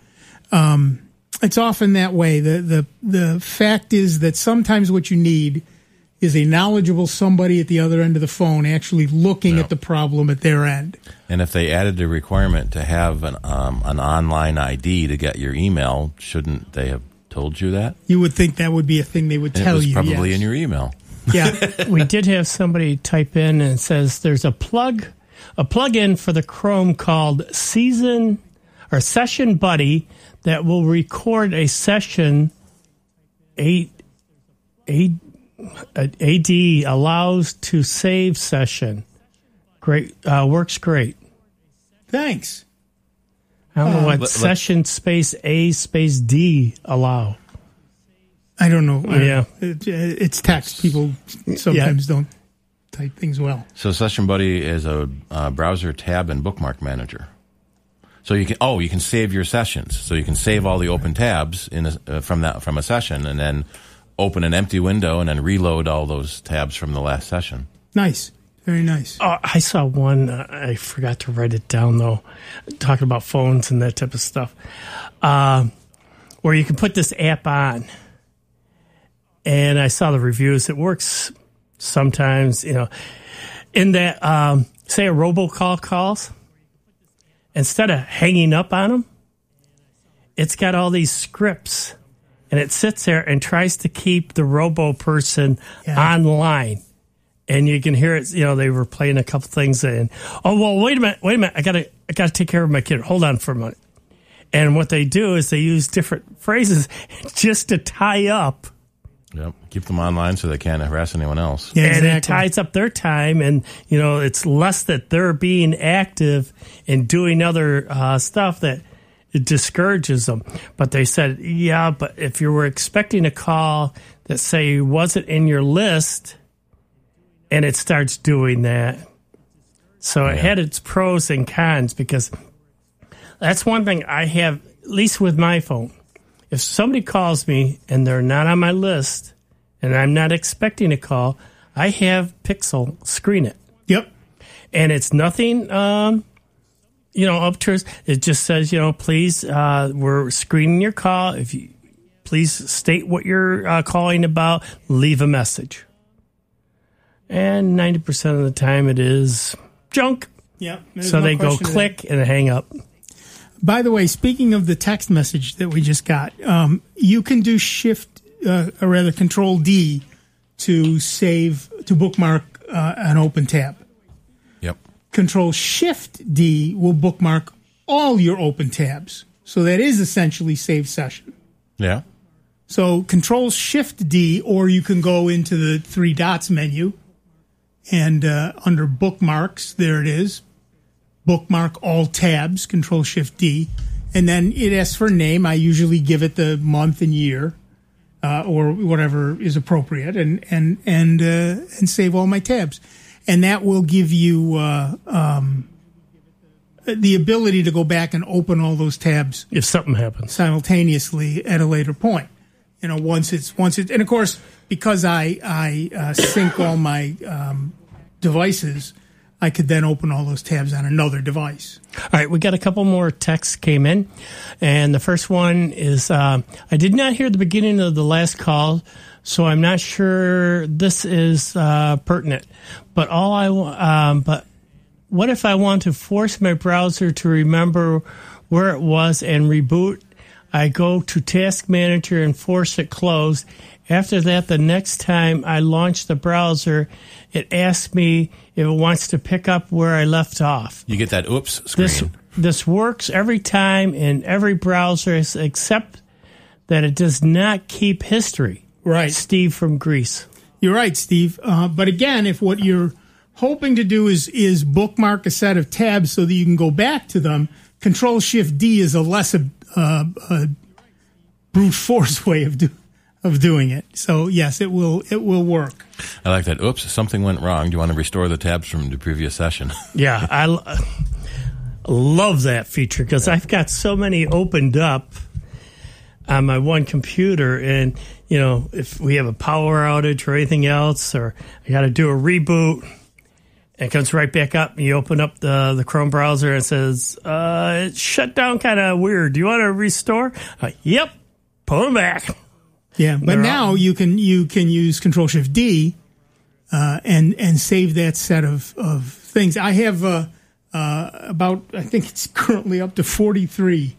that way. The fact is that sometimes what you need is a knowledgeable somebody at the other end of the phone actually looking at the problem at their end. And if they added a requirement to have an online ID to get your email, shouldn't they have told you that? You would think that would be a thing they would tell you. It was probably yes. in your email. Yeah. We did have somebody type in and it says there's a plug-in for the Chrome called Session Buddy that will record a session. AD allows to save session. Great, works great. Thanks. I don't know what session space A space D allow. I don't know. Yeah, it's text. People sometimes don't type things well. So Session Buddy is a browser tab and bookmark manager. So you can save your sessions. So you can save all the open tabs from a session, and then open an empty window and then reload all those tabs from the last session. Nice. Very nice. Oh, I saw one. I forgot to write it down, though, talking about phones and that type of stuff, where you can put this app on. And I saw the reviews. It works sometimes, in that, say a robocall calls, instead of hanging up on them, it's got all these scripts. And it sits there and tries to keep the robo person online. And you can hear it, they were playing a couple things in. Oh, well, wait a minute. I gotta take care of my kid. Hold on for a minute. And what they do is they use different phrases just to tie up. Yep. Keep them online so they can't harass anyone else. Yeah, and it ties up their time. And, it's less that they're being active and doing other stuff that it discourages them. But they said, but if you were expecting a call that, say, wasn't in your list, and it starts doing that. So it had its pros and cons, because that's one thing I have, at least with my phone. If somebody calls me and they're not on my list and I'm not expecting a call, I have Pixel screen it. Yep. And it's nothing... up to us. It just says, please, we're screening your call. If you please state what you're calling about, leave a message. And 90% of the time it is junk. Yeah. So they go click and hang up. By the way, speaking of the text message that we just got, you can do Control D to bookmark an open tab. Yep. Control Shift D will bookmark all your open tabs. So that is essentially save session. Yeah. So Control Shift D, or you can go into the three dots menu and under bookmarks, there it is. Bookmark all tabs, Control Shift D. And then it asks for a name. I usually give it the month and year, or whatever is appropriate, and save all my tabs. And that will give you the ability to go back and open all those tabs if something happens simultaneously at a later point. Once it's, and of course, because I sync all my devices, I could then open all those tabs on another device. All right, we got a couple more texts came in, and the first one is I did not hear the beginning of the last call, so I'm not sure this is pertinent. But but what if I want to force my browser to remember where it was and reboot? I go to Task Manager and force it closed. After that, the next time I launch the browser, it asks me if it wants to pick up where I left off. You get that oops screen. This works every time in every browser except that it does not keep history. Right. Steve from Greece. You're right, Steve. But again, if what you're hoping to do is bookmark a set of tabs so that you can go back to them, Control-Shift-D is a less brute force way of doing it. So yes, it will work. I like that. Oops, something went wrong. Do you want to restore the tabs from the previous session? Yeah, I love that feature because I've got so many opened up on my one computer, and if we have a power outage or anything else, or I got to do a reboot, and it comes right back up, and you open up the Chrome browser and it says, it shut down kind of weird. Do you want to restore? Yep, pull it back. Yeah, but now you can use Control-Shift-D and save that set of things. I have I think it's currently up to 43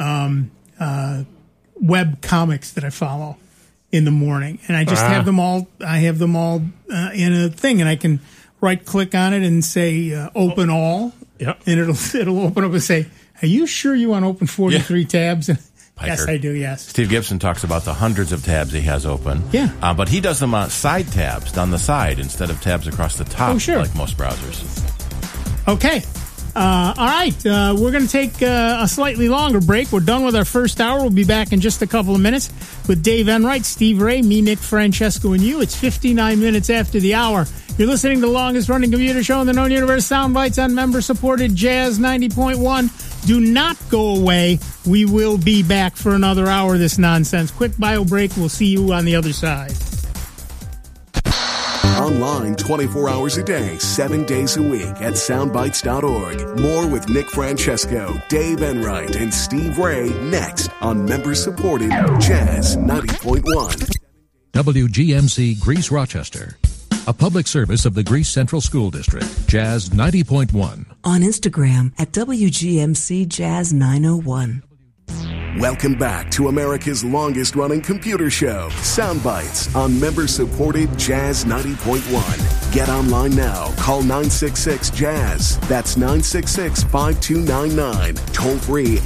web comics that I follow in the morning, and I just have them all. I have them all in a thing, and I can right click on it and say open all. Yep. And it'll open up and say, "Are you sure you want to open 43 tabs?" Piker. Yes, I do, yes. Steve Gibson talks about the hundreds of tabs he has open. Yeah. But he does them on side tabs, down the side, instead of tabs across the top, like most browsers. Okay. All right. We're going to take a slightly longer break. We're done with our first hour. We'll be back in just a couple of minutes with Dave Enright, Steve Ray, me, Nick Francesco, and you. It's 59 minutes after the hour. You're listening to the longest-running computer show in the known universe, Sound Bites on member-supported Jazz 90.1. Do not go away. We will be back for another hour of this nonsense. Quick bio break. We'll see you on the other side. Online 24 hours a day, 7 days a week at soundbites.org. More with Nick Francesco, Dave Enright, and Steve Ray next on member-supported Jazz 90.1. WGMC Greece Rochester. A public service of the Greece Central School District. Jazz 90.1. On Instagram at WGMC Jazz 901. Welcome back to America's longest-running computer show, Soundbites, on member-supported Jazz 90.1. Get online now. Call 966-JAZZ. That's 966-5299. Toll-free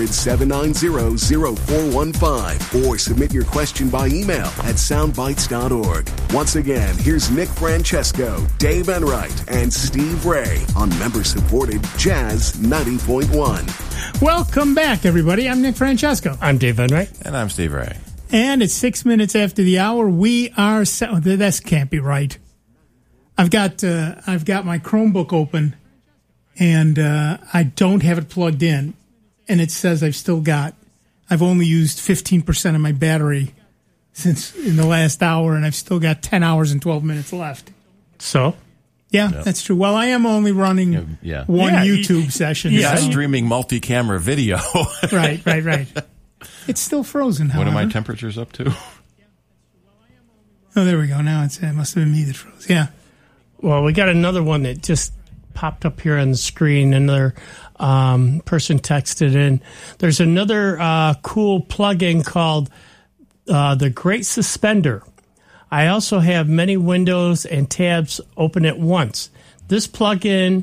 800-790-0415. Or submit your question by email at soundbites.org. Once again, here's Nick Francesco, Dave Enright, and Steve Ray on member-supported Jazz 90.1. Welcome back, everybody. I'm Nick Francesco. I'm Dave Enright. And I'm Steve Ray. And it's 6 minutes after the hour. We are this can't be right. I've got my Chromebook open, and I don't have it plugged in, and it says I've only used 15% of my battery since in the last hour, and I've still got 10 hours and 12 minutes left. So? Yeah, that's true. Well, I am only running one YouTube session. Yeah, streaming multi-camera video. Right. It's still frozen, however. What are my temperatures up to? Oh, there we go. Now it must have been me that froze. Yeah. Well, we got another one that just popped up here on the screen. Another person texted in. There's another cool plugin called the Great Suspender. I also have many windows and tabs open at once. This plugin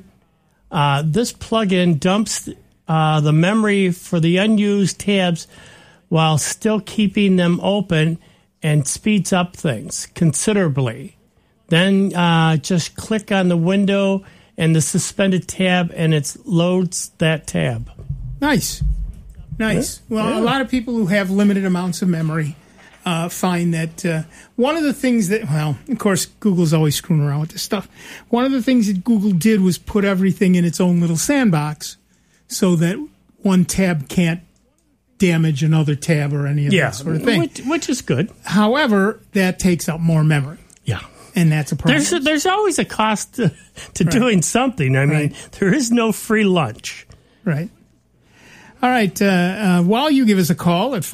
dumps the memory for the unused tabs while still keeping them open and speeds up things considerably. Then just click on the window and the suspended tab, and it loads that tab. Nice. Well, a lot of people who have limited amounts of memory find that one of the things that, well, of course, Google's always screwing around with this stuff. One of the things that Google did was put everything in its own little sandbox so that one tab can't damage another tab or any of that sort of thing. Which is good. However, that takes up more memory. Yeah. And that's a problem. There's always a cost to doing something. I mean, there is no free lunch. Right. All right. While you give us a call at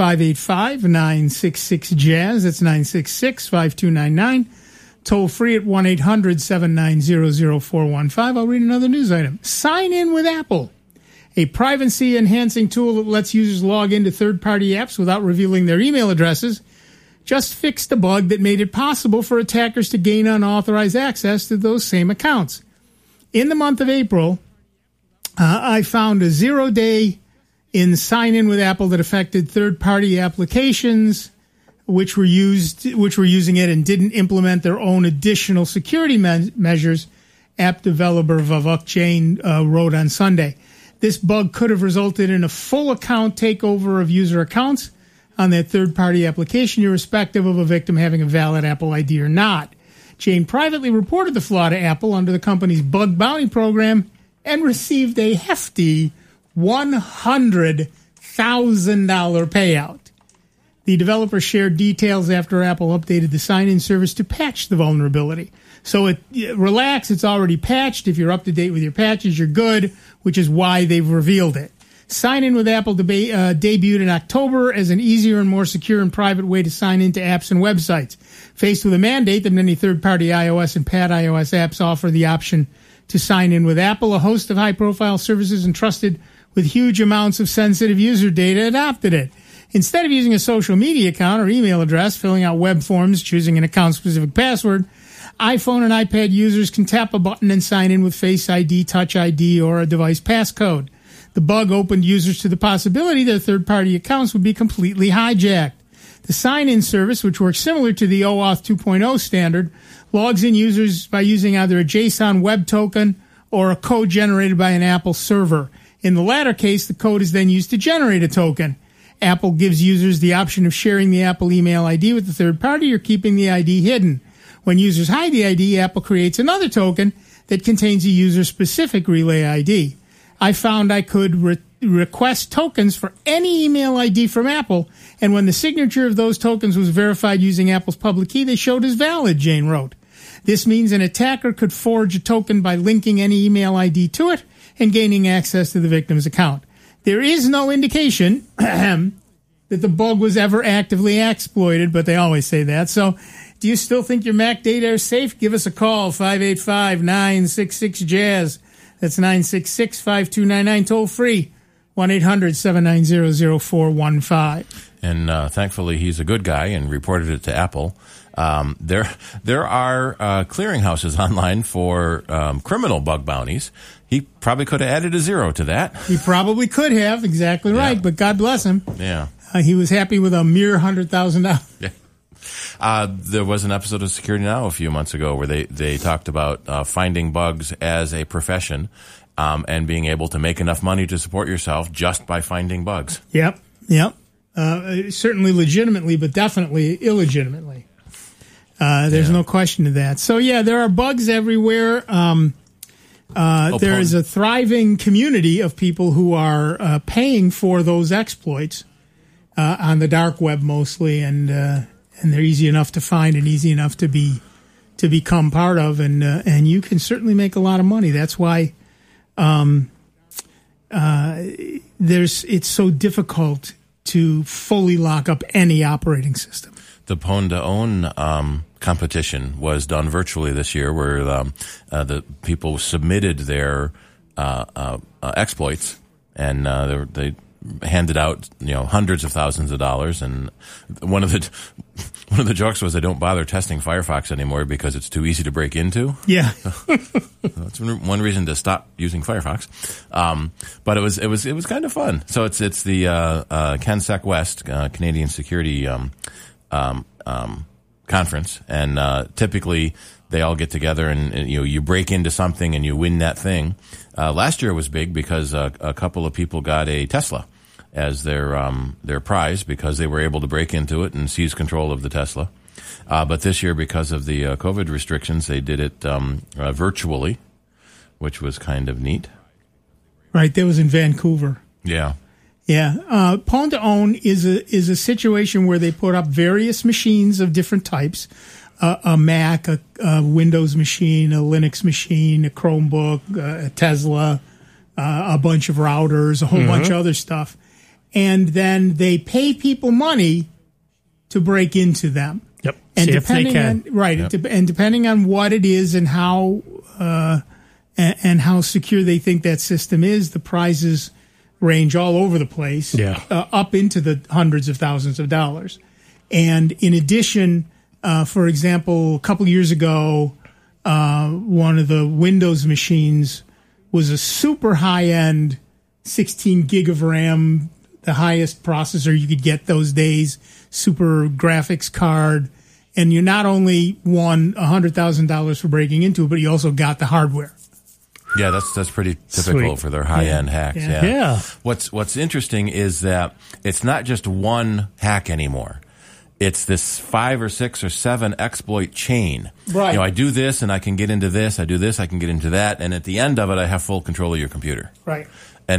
585-966-JAZZ, that's 966-5299. Toll free at 1-800-790-0415. I'll read another news item. Sign in with Apple, a privacy-enhancing tool that lets users log into third-party apps without revealing their email addresses, just fixed a bug that made it possible for attackers to gain unauthorized access to those same accounts. In the month of April, I found a 0-day in Sign In with Apple that affected third-party applications which were using it and didn't implement their own additional security measures, app developer Vivek Jain wrote on Sunday. This bug could have resulted in a full account takeover of user accounts on that third-party application, irrespective of a victim having a valid Apple ID or not. Jain privately reported the flaw to Apple under the company's bug bounty program and received a hefty $100,000 payout. The developer shared details after Apple updated the sign-in service to patch the vulnerability. So relax, it's already patched. If you're up to date with your patches, you're good, which is why they've revealed it. Sign In with Apple debuted in October as an easier and more secure and private way to sign into apps and websites. Faced with a mandate that many third-party iOS and iOS apps offer the option to sign in with Apple, a host of high-profile services entrusted with huge amounts of sensitive user data adopted it. Instead of using a social media account or email address, filling out web forms, choosing an account-specific password, iPhone and iPad users can tap a button and sign in with Face ID, Touch ID, or a device passcode. The bug opened users to the possibility their third-party accounts would be completely hijacked. The sign-in service, which works similar to the OAuth 2.0 standard, logs in users by using either a JSON web token or a code generated by an Apple server. In the latter case, the code is then used to generate a token. Apple gives users the option of sharing the Apple email ID with the third party or keeping the ID hidden. When users hide the ID, Apple creates another token that contains a user-specific relay ID. I found I could request tokens for any email ID from Apple, and when the signature of those tokens was verified using Apple's public key, they showed as valid, Jain wrote. This means an attacker could forge a token by linking any email ID to it and gaining access to the victim's account. There is no indication that the bug was ever actively exploited, but they always say that. So do you still think your Mac data is safe? Give us a call, 585-966-JAZZ. That's 966-5299, toll free, 1-800-790-0415. And thankfully, he's a good guy and reported it to Apple. There are clearinghouses online for criminal bug bounties. He probably could have added a 0 to that. He probably could have, exactly right, but God bless him. Yeah. He was happy with a mere $100,000. Yeah. There was an episode of Security Now a few months ago where they talked about finding bugs as a profession and being able to make enough money to support yourself just by finding bugs. Yep. Certainly legitimately, but definitely illegitimately. There's no question of that. So, yeah, there are bugs everywhere. There is a thriving community of people who are paying for those exploits on the dark web mostly, and they're easy enough to find and easy enough to become part of, and you can certainly make a lot of money. That's why it's so difficult to fully lock up any operating system. The Pwn to Own competition was done virtually this year, where the people submitted their exploits, and they handed out hundreds of thousands of dollars. And one of the jokes was they don't bother testing Firefox anymore because it's too easy to break into. Yeah, that's one reason to stop using Firefox. But it was kind of fun. So it's the CanSec West Canadian Security conference, and typically they all get together and you break into something and you win that thing. Last year was big because a couple of people got a Tesla as their prize because they were able to break into it and seize control of the Tesla. But this year, because of the COVID restrictions, they did it virtually, which was kind of neat. Right, that was in Vancouver. Yeah. Yeah. Pwn to own is a situation where they put up various machines of different types. A Mac, a Windows machine, a Linux machine, a Chromebook, a Tesla, a bunch of routers, a whole bunch of other stuff. And then they pay people money to break into them. Yep. And see if they can. And depending on what it is and how secure they think that system is, the prizes range all over the place. Yeah. Up into the hundreds of thousands of dollars. And in addition, for example, a couple years ago, one of the Windows machines was a super high-end 16 gig of RAM, the highest processor you could get those days, super graphics card, and you not only won $100,000 for breaking into it, but you also got the hardware. Yeah, that's pretty typical for their high-end hacks. Yeah. What's interesting is that it's not just one hack anymore. It's this 5 or 6 or 7 exploit chain. Right. I do this and I can get into this. I do this, I can get into that. And at the end of it, I have full control of your computer. Right. And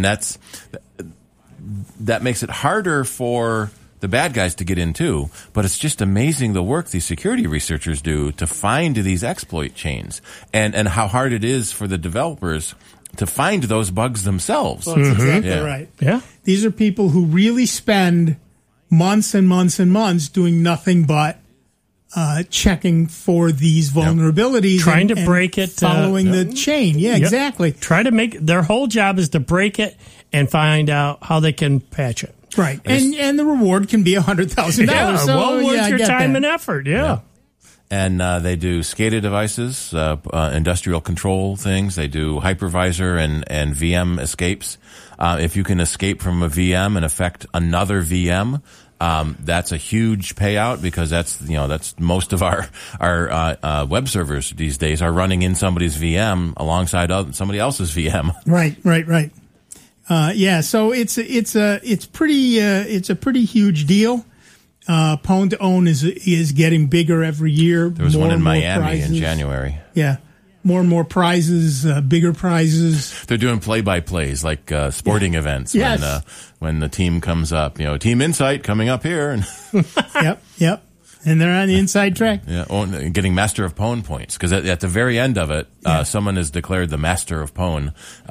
that makes it harder for the bad guys to get into. But it's just amazing the work these security researchers do to find these exploit chains and how hard it is for the developers to find those bugs themselves. Well, that's exactly right. Yeah. These are people who really spend months and months and months doing nothing but checking for these vulnerabilities. Trying to break it. Following the chain. Yeah, exactly. Try to their whole job is to break it and find out how they can patch it. Right. And the reward can be $100,000. Yeah, so, well worth your time that. and effort. Yeah. And they do SCADA devices, industrial control things. They do hypervisor and VM escapes. If you can escape from a VM and affect another VM, that's a huge payout because that's most of our web servers these days are running in somebody's VM alongside somebody else's VM. Right. Yeah. So it's a pretty huge deal. Pwn to own is getting bigger every year. There was one in Miami prizes. in January. Yeah. More and more prizes, bigger prizes. They're doing play-by-plays like sporting events. Yes. When the team comes up, Team Insight coming up here. And Yep. And they're on the inside track. Yeah, getting Master of Pwn points. Because at the very end of it, someone is declared the Master of Pwn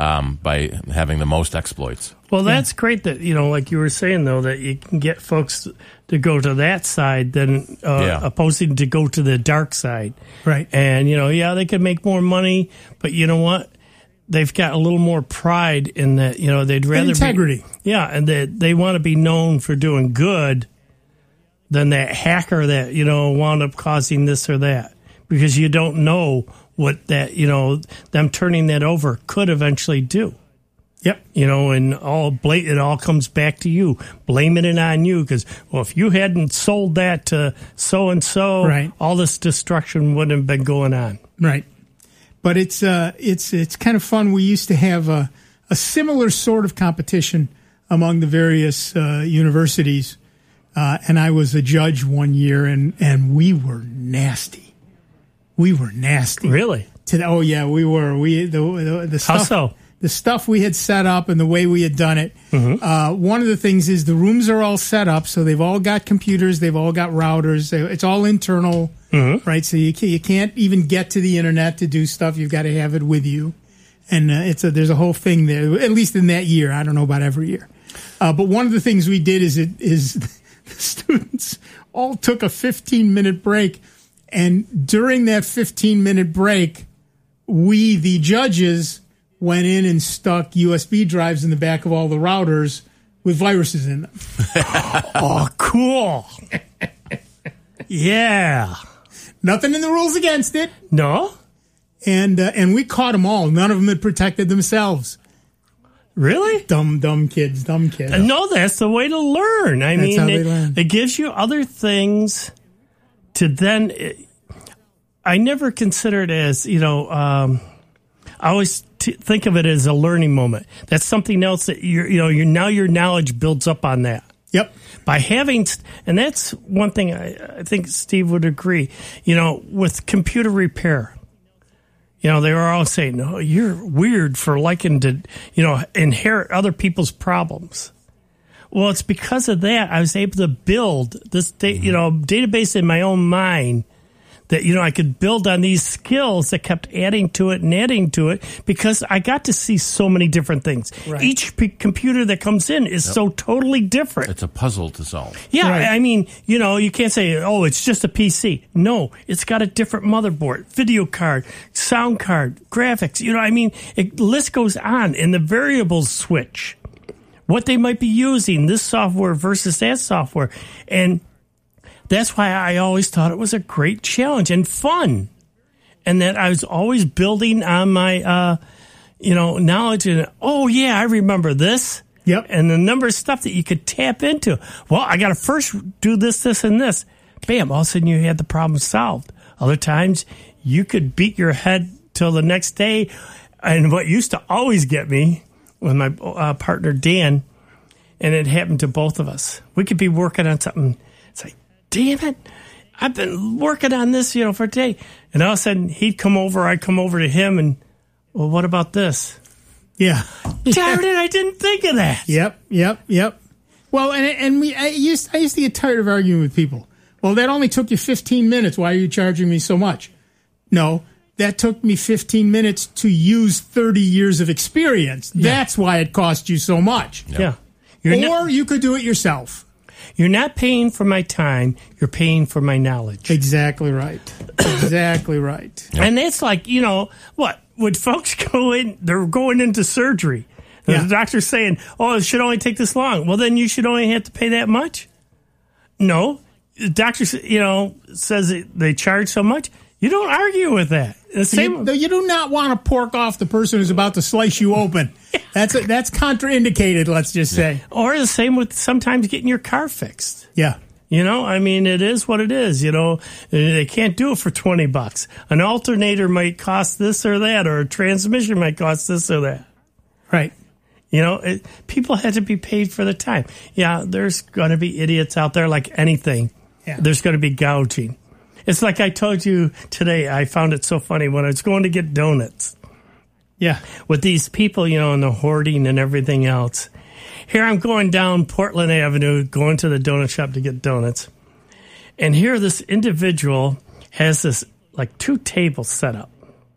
by having the most exploits. Well, that's great that, like you were saying, though, that you can get folks to go to that side than opposing to go to the dark side. Right. And, they could make more money, but you know what? They've got a little more pride in that, they'd rather integrity. And they want to be known for doing good than that hacker that, wound up causing this or that. Because you don't know what that, them turning that over could eventually do. Yep. And it all comes back to you, blaming it on you. Because, if you hadn't sold that to so-and-so, right, all this destruction wouldn't have been going on. Right. But it's kind of fun. We used to have a similar sort of competition among the various universities. And I was a judge one year, and we were nasty. We were nasty. Really? We were. The stuff, how so? The stuff we had set up and the way we had done it. Mm-hmm. One of the things is the rooms are all set up, so they've all got computers, they've all got routers. It's all internal, right? So you can't even get to the internet to do stuff. You've got to have it with you, and there's a whole thing there. At least in that year, I don't know about every year. But one of the things we did is the students all took a 15-minute break, and during that 15-minute break, we, the judges, went in and stuck USB drives in the back of all the routers with viruses in them. Oh, cool. Yeah. Nothing in the rules against it. No. And we caught them all. None of them had protected themselves. Really? Dumb kids. No, that's the way to learn. That's how they learn. It gives you other things to then. I never consider it as, I always think of it as a learning moment. That's something else that now your knowledge builds up on that. Yep. By having, and that's one thing I think Steve would agree, with computer repair. They were all saying, "No, you're weird for liking to, inherit other people's problems." Well, it's because of that I was able to build this, database in my own mind that, I could build on these skills that kept adding to it because I got to see so many different things. Right. Each computer that comes in is so totally different. It's a puzzle to solve. Yeah, Right. I mean, you can't say, oh, it's just a PC. No, it's got a different motherboard, video card, sound card, graphics. The list goes on, and the variables switch. What they might be using, this software versus that software. And that's why I always thought it was a great challenge and fun. And that I was always building on my, knowledge. And, oh, yeah, I remember this. Yep. And the number of stuff that you could tap into. Well, I got to first do this, and this. Bam, all of a sudden you had the problem solved. Other times you could beat your head till the next day. And what used to always get me with my partner, Dan, and it happened to both of us. We could be working on something. It's like, damn it, I've been working on this, for a day. And all of a sudden he'd come over, I'd come over to him, and, well, what about this? Yeah. Darn it, I didn't think of that. Yep. Well, I used to get tired of arguing with people. Well, that only took you 15 minutes. Why are you charging me so much? No, that took me 15 minutes to use 30 years of experience. Yeah. That's why it cost you so much. Yeah. You could do it yourself. You're not paying for my time. You're paying for my knowledge. Exactly right. Exactly right. Yep. And it's like, what? Would folks go in, they're going into surgery. And the doctor's saying, oh, it should only take this long. Well, then you should only have to pay that much? No. The doctor, says they charge so much. You don't argue with that. You do not want to pork off the person who's about to slice you open. That's contraindicated, let's just say. Or the same with sometimes getting your car fixed. Yeah. It is what it is. They can't do it for $20. An alternator might cost this or that, or a transmission might cost this or that. Right. People had to be paid for the time. Yeah, there's going to be idiots out there like anything. Yeah. There's going to be gouging. It's like I told you today, I found it so funny when I was going to get donuts. Yeah. With these people, and the hoarding and everything else. Here I'm going down Portland Avenue, going to the donut shop to get donuts. And here this individual has this, like, 2 tables set up.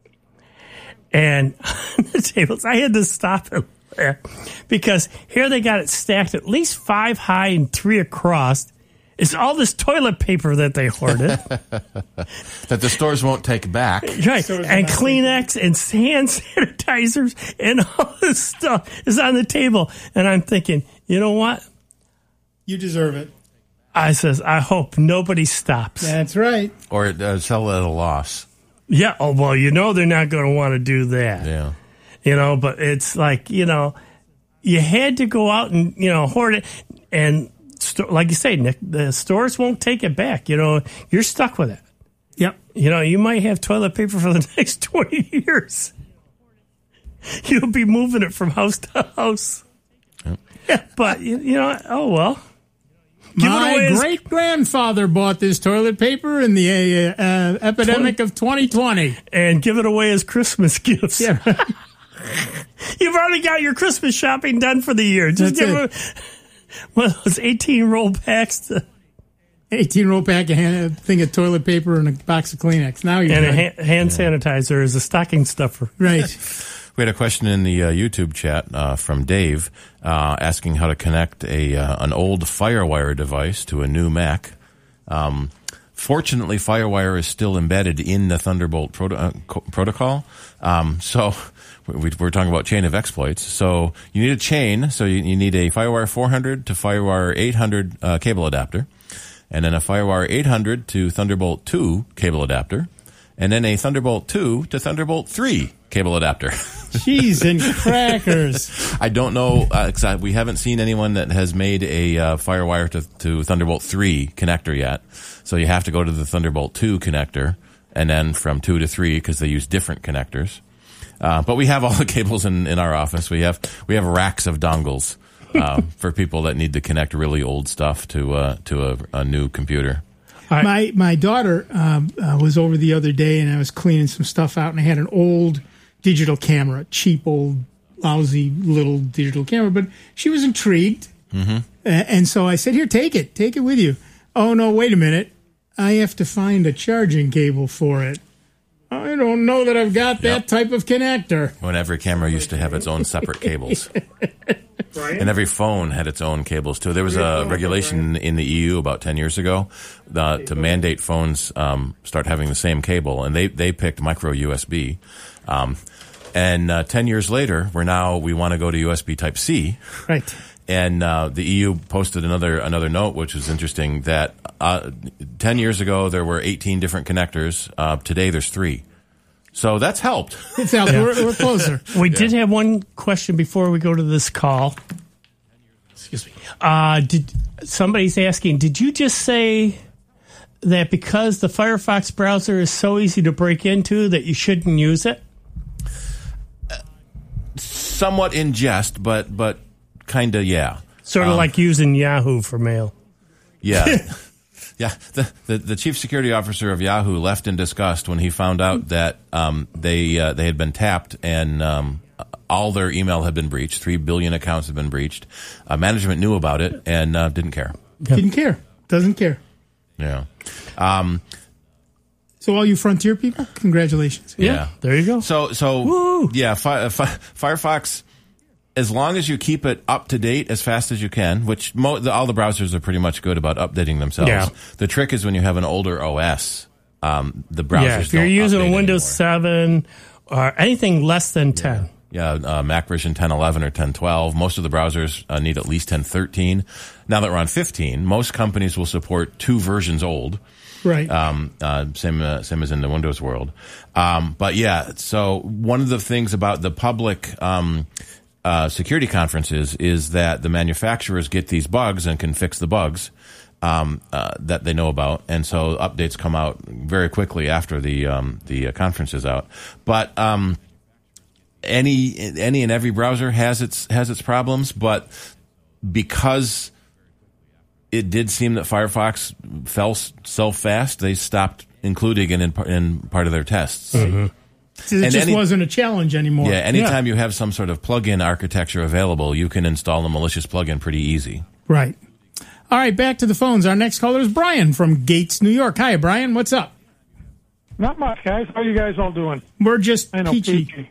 And on the tables, I had to stop it there because here they got it stacked at least 5 high and 3 across. It's all this toilet paper that they hoarded. That the stores won't take back. Right. And Kleenex and hand sanitizers and all this stuff is on the table. And I'm thinking, you know what? You deserve it. I says, I hope nobody stops. That's right. Or sell at a loss. Yeah. Oh, well, they're not going to want to do that. Yeah. But it's like, you had to go out and, hoard it. And like you say, Nick, the stores won't take it back. You're stuck with it. Yep. You might have toilet paper for the next 20 years. You'll be moving it from house to house. Yep. Yeah, but, oh, well. My great-grandfather bought this toilet paper in the epidemic of 2020. And give it away as Christmas gifts. Yeah. You've already got your Christmas shopping done for the year. Just give it one of those 18-roll packs. 18-roll pack, a thing of toilet paper, and a box of Kleenex. Now you're and a hand sanitizer is a stocking stuffer. Right. We had a question in the YouTube chat from Dave asking how to connect an old FireWire device to a new Mac. Fortunately, FireWire is still embedded in the Thunderbolt protocol. So we're talking about chain of exploits. So you need a chain. So you need a FireWire 400 to FireWire 800 cable adapter, and then a FireWire 800 to Thunderbolt 2 cable adapter, and then a Thunderbolt 2 to Thunderbolt 3 cable adapter. Cheese and crackers. I don't know. We haven't seen anyone that has made a FireWire to Thunderbolt 3 connector yet. So you have to go to the Thunderbolt 2 connector, and then from 2 to 3 because they use different connectors. But we have all the cables in our office. We have racks of dongles for people that need to connect really old stuff to a new computer. My daughter was over the other day, and I was cleaning some stuff out, and I had an old digital camera, cheap, old, lousy little digital camera. But she was intrigued, And so I said, here, take it with you. Oh, no, wait a minute. I have to find a charging cable for it. I don't know that I've got that type of connector. When every camera used to have its own separate cables. And every phone had its own cables, too. There was a regulation in the EU about 10 years ago to mandate phones start having the same cable, and they picked micro USB. And 10 years later, we want to go to USB Type-C. Right. And the EU posted another note, which was interesting, that 10 years ago there were 18 different connectors. Today there's 3. So that's helped. It's helped. We're closer. We did have one question before we go to this call. Excuse me. Somebody's asking, did you just say that because the Firefox browser is so easy to break into that you shouldn't use it? Somewhat in jest, but kind of, yeah. Sort of like using Yahoo for mail. Yeah. Yeah. The chief security officer of Yahoo left in disgust when he found out that they had been tapped and all their email had been breached. 3 billion accounts had been breached. Management knew about it and didn't care. Didn't care. Doesn't care. Yeah. So all you Frontier people, congratulations. Yeah. There you go. So Woo. Yeah, Firefox, as long as you keep it up to date as fast as you can, which all the browsers are pretty much good about updating themselves. Yeah. The trick is when you have an older OS, the browsers Yeah, if you're using a Windows 7 or anything less than 10. Yeah, Mac version 10.11 or 10.12. Most of the browsers need at least 10.13. Now that we're on 15, most companies will support 2 versions old. Right. Same as in the Windows world. But yeah, so one of the things about the public security conferences is that the manufacturers get these bugs and can fix the bugs that they know about, and so updates come out very quickly after the conference is out. But any and every browser has its problems, but because it did seem that Firefox fell so fast, they stopped including it in part of their tests. Mm-hmm. So it just wasn't a challenge anymore. Yeah, anytime you have some sort of plug-in architecture available, you can install a malicious plug-in pretty easy. Right. All right, back to the phones. Our next caller is Brian from Gates, New York. Hi, Brian. What's up? Not much, guys. How are you guys all doing? We're just peachy.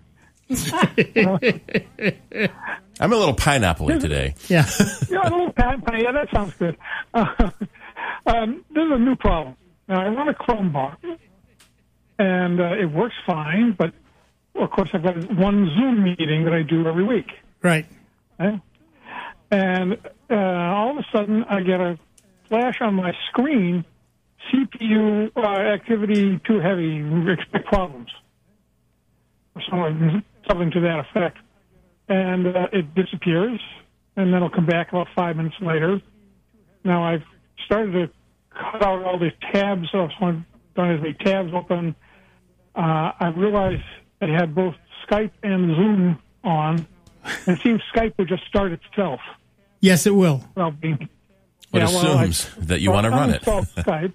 I'm a little pineapple-y today. Yeah. Yeah, a little pineapple. Yeah, that sounds good. There's a new problem. Now, I run a Chromebook, and it works fine, but, of course, I've got one Zoom meeting that I do every week. Right. Okay? And all of a sudden, I get a flash on my screen, CPU activity too heavy, expect problems. Or something to that effect. And it disappears, and then it'll come back about 5 minutes later. Now, I've started to cut out all these tabs. So when done as many tabs open, I realized I had both Skype and Zoom on. And it seems Skype would just start itself. Yes, it will. It assumes that you want to run it. Skype.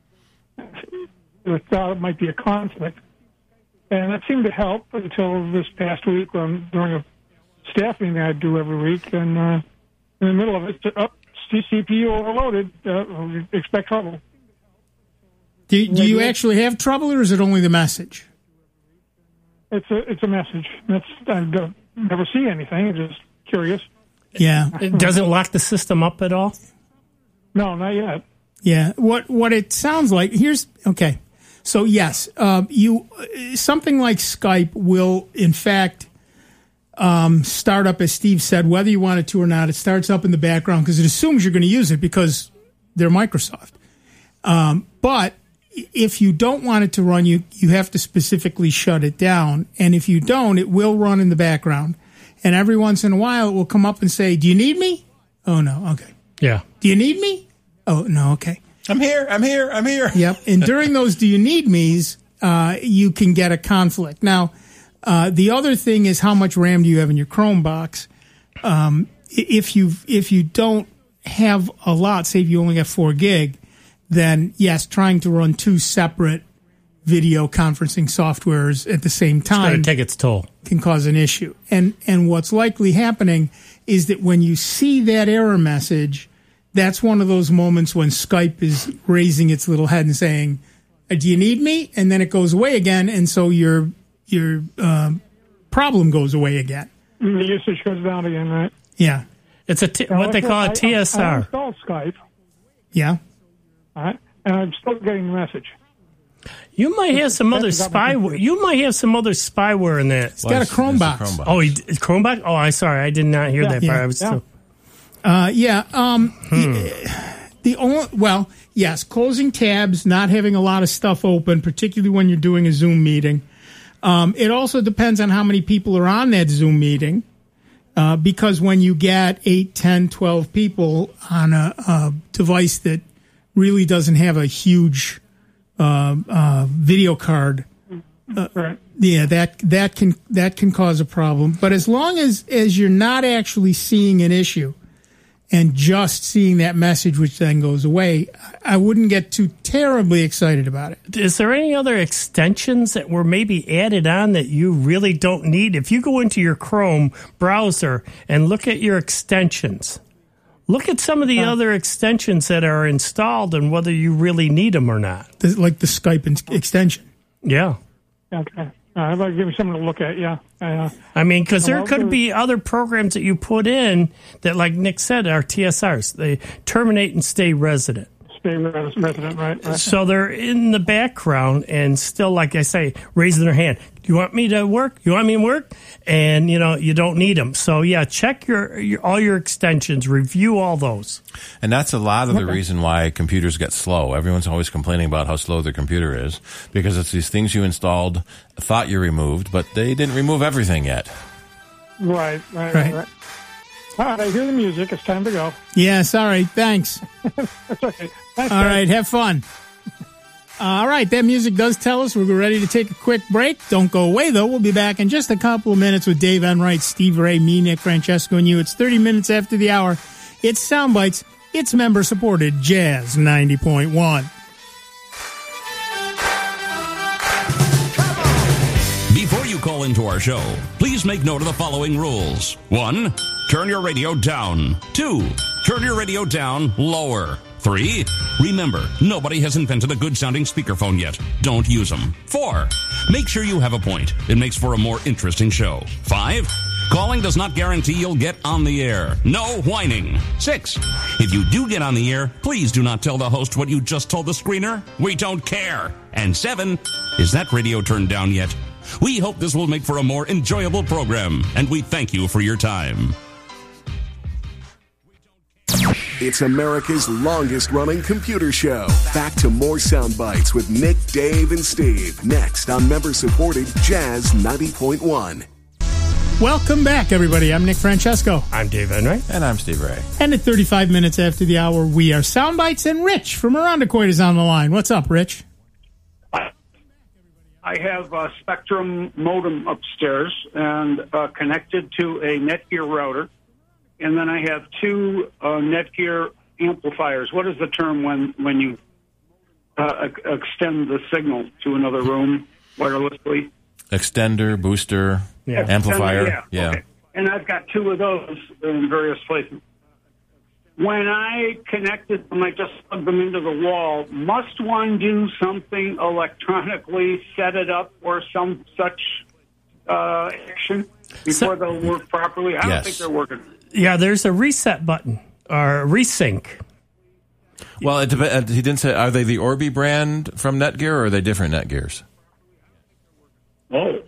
It might be a conflict. And that seemed to help until this past week during a staff meeting I do every week. And in the middle of it, CPU overloaded, expect trouble. Do you actually have trouble, or is it only the message? It's a message. I don't never see anything. I'm just curious. Yeah. It doesn't lock the system up at all? No, not yet. Yeah. What it sounds like, okay. So yes, something like Skype will, in fact, start up, as Steve said, whether you want it to or not. It starts up in the background because it assumes you're going to use it because they're Microsoft. But if you don't want it to run, you have to specifically shut it down. And if you don't, it will run in the background. And every once in a while, it will come up and say, "Do you need me?" Oh, no. Okay. Yeah. Do you need me? Oh, no. Okay. I'm here. Yep. And during those "do you need me's," you can get a conflict. Now, the other thing is how much RAM do you have in your Chrome box? If you don't have a lot, say if you only have 4 gig, then yes, trying to run 2 separate video conferencing softwares at the same time it's going to take its toll. Can cause an issue. And what's likely happening is that when you see that error message, that's one of those moments when Skype is raising its little head and saying, do you need me? And then it goes away again, and so your problem goes away again. The usage goes down again, right? Yeah. It's what they call a TSR. I installed Skype. Yeah. All right. And I'm still getting the message. You might have some other spyware. You might have some other spyware in that. It's got a Chromebox. Oh, Chromebox? Oh, I'm sorry. I did not hear that part. I was still... Yes, closing tabs, not having a lot of stuff open, particularly when you're doing a Zoom meeting. It also depends on how many people are on that Zoom meeting, because when you get 8, 10, 12 people on a device that really doesn't have a huge video card, that can cause a problem. But as long as you're not actually seeing an issue and just seeing that message, which then goes away, I wouldn't get too terribly excited about it. Is there any other extensions that were maybe added on that you really don't need? If you go into your Chrome browser and look at your extensions, look at some of the other extensions that are installed and whether you really need them or not. Like the Skype extension. Yeah. Okay. I'd like to give me something to look at, yeah. I mean, because there could be other programs that you put in that, like Nick said, are TSRs. They terminate and stay resident. Stay resident, right. So they're in the background and still, like I say, raising their hand. Do you want me to work? You want me to work? And, you don't need them. So, yeah, check all your extensions. Review all those. And that's a lot of the reason why computers get slow. Everyone's always complaining about how slow their computer is because it's these things you installed, thought you removed, but they didn't remove everything yet. Right. All right, I hear the music. It's time to go. Yeah, sorry. Thanks. That's okay. Thanks, all right, have fun. All right, that music does tell us we're ready to take a quick break. Don't go away, though. We'll be back in just a couple of minutes with Dave Enright, Steve Ray, me, Nick Francesco, and you. It's 30 minutes after the hour. It's Soundbites. It's member-supported Jazz 90.1. Before you call into our show, please make note of the following rules. 1, turn your radio down. 2, turn your radio down lower. 3, remember, nobody has invented a good-sounding speakerphone yet. Don't use them. 4, make sure you have a point. It makes for a more interesting show. 5, calling does not guarantee you'll get on the air. No whining. 6, if you do get on the air, please do not tell the host what you just told the screener. We don't care. And 7, is that radio turned down yet? We hope this will make for a more enjoyable program, and we thank you for your time. It's America's longest-running computer show. Back to more sound bites with Nick, Dave, and Steve. Next on member-supported Jazz 90.1. Welcome back, everybody. I'm Nick Francesco. I'm Dave Enright. And I'm Steve Ray. And at 35 minutes after the hour, we are Soundbites, and Rich from Irondequoit is on the line. What's up, Rich? I have a Spectrum modem upstairs and connected to a Netgear router. And then I have 2 Netgear amplifiers. What is the term when you extend the signal to another room wirelessly? Extender, booster, amplifier. Yeah. Okay. And I've got 2 of those in various places. When I connected them, I just plugged them into the wall. Must one do something electronically, set it up, or some such action before they'll work properly? I don't think they're working. Yeah, there's a reset button or a resync. Well, it depends. He didn't say, are they the Orbi brand from Netgear or are they different Netgears? Oh.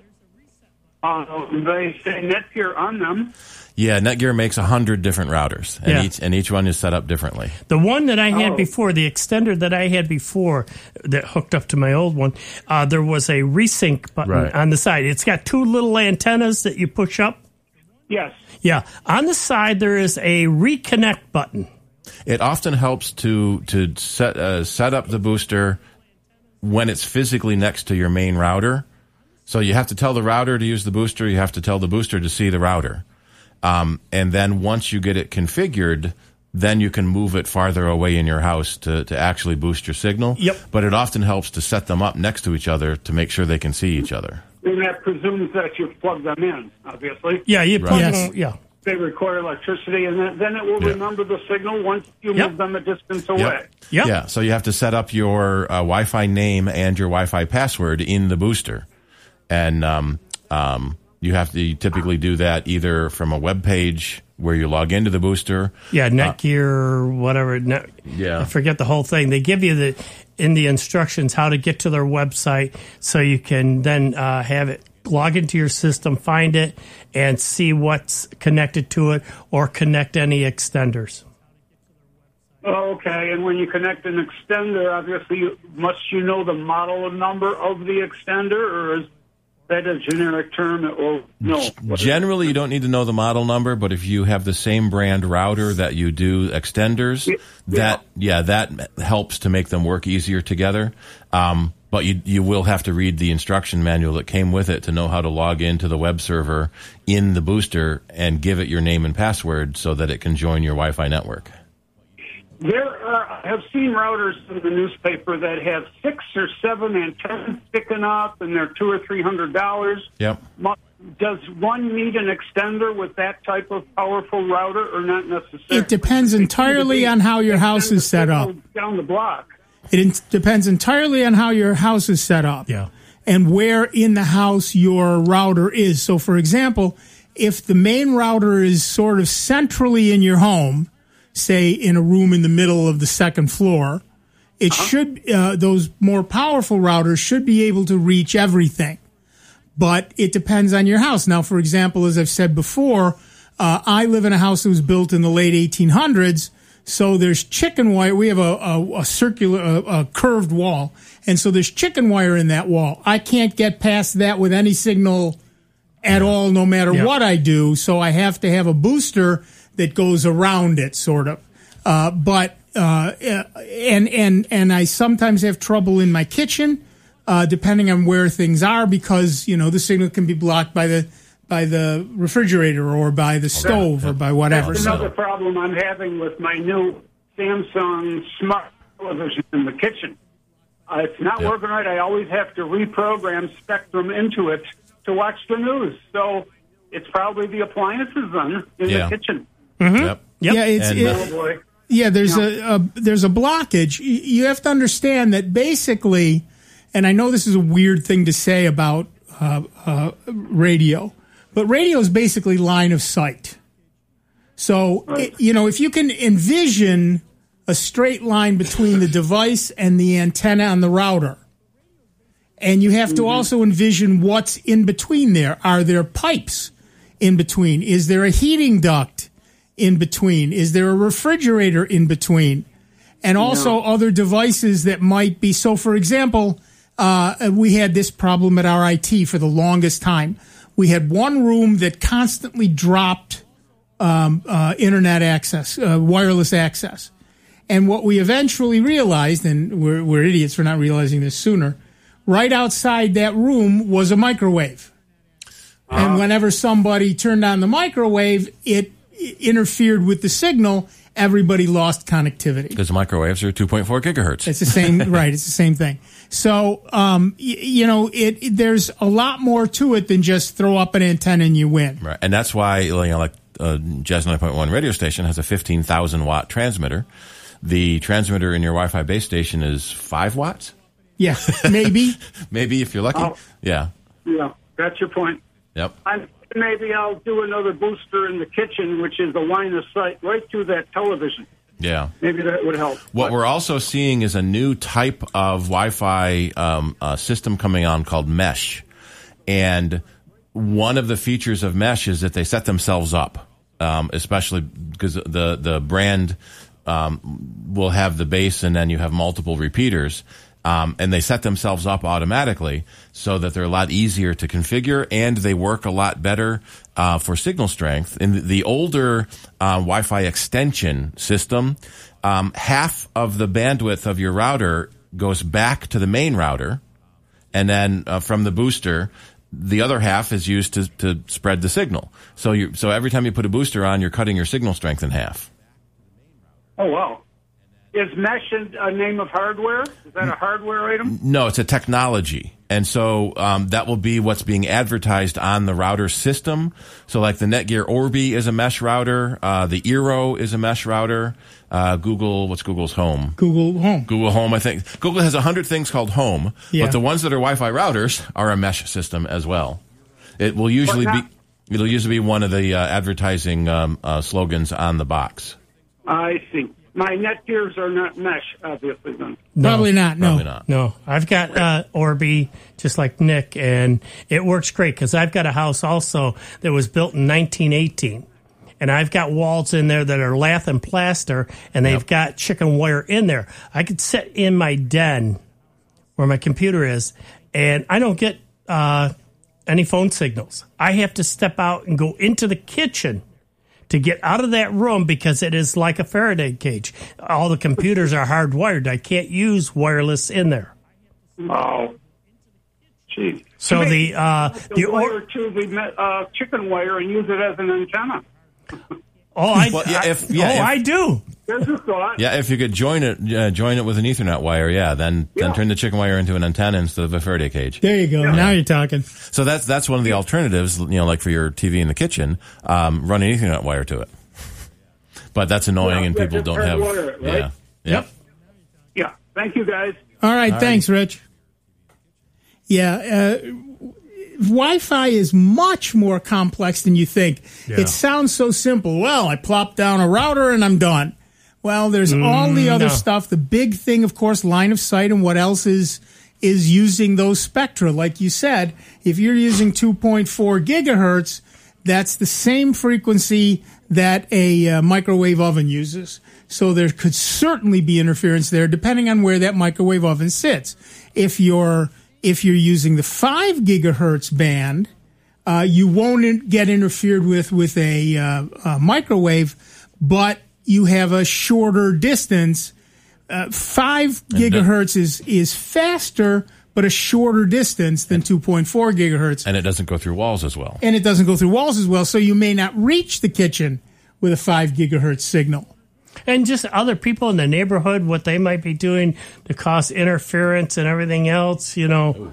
They say Netgear on them. Yeah, Netgear makes 100 different routers, and each one is set up differently. The one that I had before, the extender that I had before that hooked up to my old one, there was a resync button on the side. It's got 2 little antennas that you push up. Yes. Yeah. On the side, there is a reconnect button. It often helps to set up the booster when it's physically next to your main router. So you have to tell the router to use the booster. You have to tell the booster to see the router. And then once you get it configured, then you can move it farther away in your house to actually boost your signal. Yep. But it often helps to set them up next to each other to make sure they can see each other. And that presumes that you plug them in, obviously. Yeah, you plug them. Yeah. they require electricity, and then it will remember the signal once you move them a distance away. Yeah, so you have to set up your Wi-Fi name and your Wi-Fi password in the booster. And you have to typically do that either from a web page where you log into the booster. Yeah, Netgear or whatever. I forget the whole thing. They give you in the instructions how to get to their website so you can then have it log into your system, find it, and see what's connected to it or connect any extenders. Okay, and when you connect an extender, obviously, must you know the model number of the extender, or is that a generic term? Generally, you don't need to know the model number, but if you have the same brand router that you do extenders, that helps to make them work easier together. But you will have to read the instruction manual that came with it to know how to log into the web server in the booster and give it your name and password so that it can join your Wi-Fi network. I have seen routers in the newspaper that have 6 or 7 antennas sticking up, and they're $200 or $300. Yep. Does one need an extender with that type of powerful router, or not necessarily? It depends entirely on how your house is set up. Down the block. It depends entirely on how your house is set up. Yeah. And where in the house your router is. So, for example, if the main router is sort of centrally in your home, say in a room in the middle of the second floor, it should those more powerful routers should be able to reach everything. But it depends on your house. Now, for example, as I've said before, I live in a house that was built in the late 1800s. So there's chicken wire. We have a circular, curved wall. And so there's chicken wire in that wall. I can't get past that with any signal at all, no matter what I do. So I have to have a booster that goes around it, sort of. And I sometimes have trouble in my kitchen, depending on where things are, because, the signal can be blocked by the refrigerator or by the stove or by whatever. That's another problem I'm having with my new Samsung smart television in the kitchen. It's not working right. I always have to reprogram Spectrum into it to watch the news. So it's probably the appliances then in the kitchen. Mm-hmm. Yep. Yeah, there's a blockage. You have to understand that basically, and I know this is a weird thing to say about radio, but radio is basically line of sight. So, if you can envision a straight line between the device and the antenna on the router, and you have to also envision what's in between there. Are there pipes in between? Is there a heating duct in between? Is there a refrigerator in between? And also other devices that might be. So, for example, we had this problem at RIT for the longest time. We had one room that constantly dropped internet access, wireless access. And what we eventually realized, and we're idiots for not realizing this sooner, right outside that room was a microwave. And whenever somebody turned on the microwave, it interfered with the signal. Everybody lost connectivity. Because microwaves are 2.4 gigahertz. It's the same, right? It's the same thing. So, there's a lot more to it than just throw up an antenna and you win. Right, and that's why, Jazz 9.1 radio station has a 15,000 watt transmitter. The transmitter in your Wi-Fi base station is 5 watts. Yeah, maybe. Maybe if you're lucky. Yeah, that's your point. Yep. Maybe I'll do another booster in the kitchen, which is the line of sight right through that television. Yeah. Maybe that would help. What we're also seeing is a new type of Wi-Fi system coming on called Mesh. And one of the features of Mesh is that they set themselves up, especially because the brand will have the base and then you have multiple repeaters. And they set themselves up automatically so that they're a lot easier to configure and they work a lot better for signal strength. In the older Wi-Fi extension system, half of the bandwidth of your router goes back to the main router, and then from the booster, the other half is used to spread the signal. So every time you put a booster on, you're cutting your signal strength in half. Oh, wow. Is mesh a name of hardware? Is that a hardware item? No, it's a technology. And so that will be what's being advertised on the router system. So like the Netgear Orbi is a mesh router. The Eero is a mesh router. What's Google's Home? Google Home. Google Home, I think. Google has 100 things called Home, but the ones that are Wi-Fi routers are a mesh system as well. It will usually be one of the advertising slogans on the box. I see. My Netgears are not mesh, obviously, then. No, probably not. No. I've got Orbi, just like Nick, and it works great because I've got a house also that was built in 1918. And I've got walls in there that are lath and plaster, and they've got chicken wire in there. I could sit in my den where my computer is, and I don't get any phone signals. I have to step out and go into the kitchen to get out of that room because it is like a Faraday cage. All the computers are hardwired. I can't use wireless in there. Oh, gee. So the wire to the chicken wire and use it as an antenna. I do. There's a thought. Yeah, if you could join it with an Ethernet wire, then turn the chicken wire into an antenna instead of a Faraday cage. There you go. Yeah. Now you're talking. So that's one of the alternatives. Like for your TV in the kitchen, run an Ethernet wire to it. But that's annoying, and people don't have. Wire, right? Yeah. Yeah. Thank you, guys. All right. Thanks, Rich. Yeah. Wi-Fi is much more complex than you think. Yeah. It sounds so simple. Well, I plop down a router and I'm done. Well, there's all the other stuff. The big thing, of course, line of sight and what else is using those spectra. Like you said, if you're using 2.4 gigahertz, that's the same frequency that a microwave oven uses. So there could certainly be interference there depending on where that microwave oven sits. If you're using the 5 gigahertz band, you won't get interfered with a microwave, but you have a shorter distance. 5 gigahertz is faster, but a shorter distance than 2.4 gigahertz. And it doesn't go through walls as well. So you may not reach the kitchen with a 5 gigahertz signal. And just other people in the neighborhood, what they might be doing to cause interference and everything else, According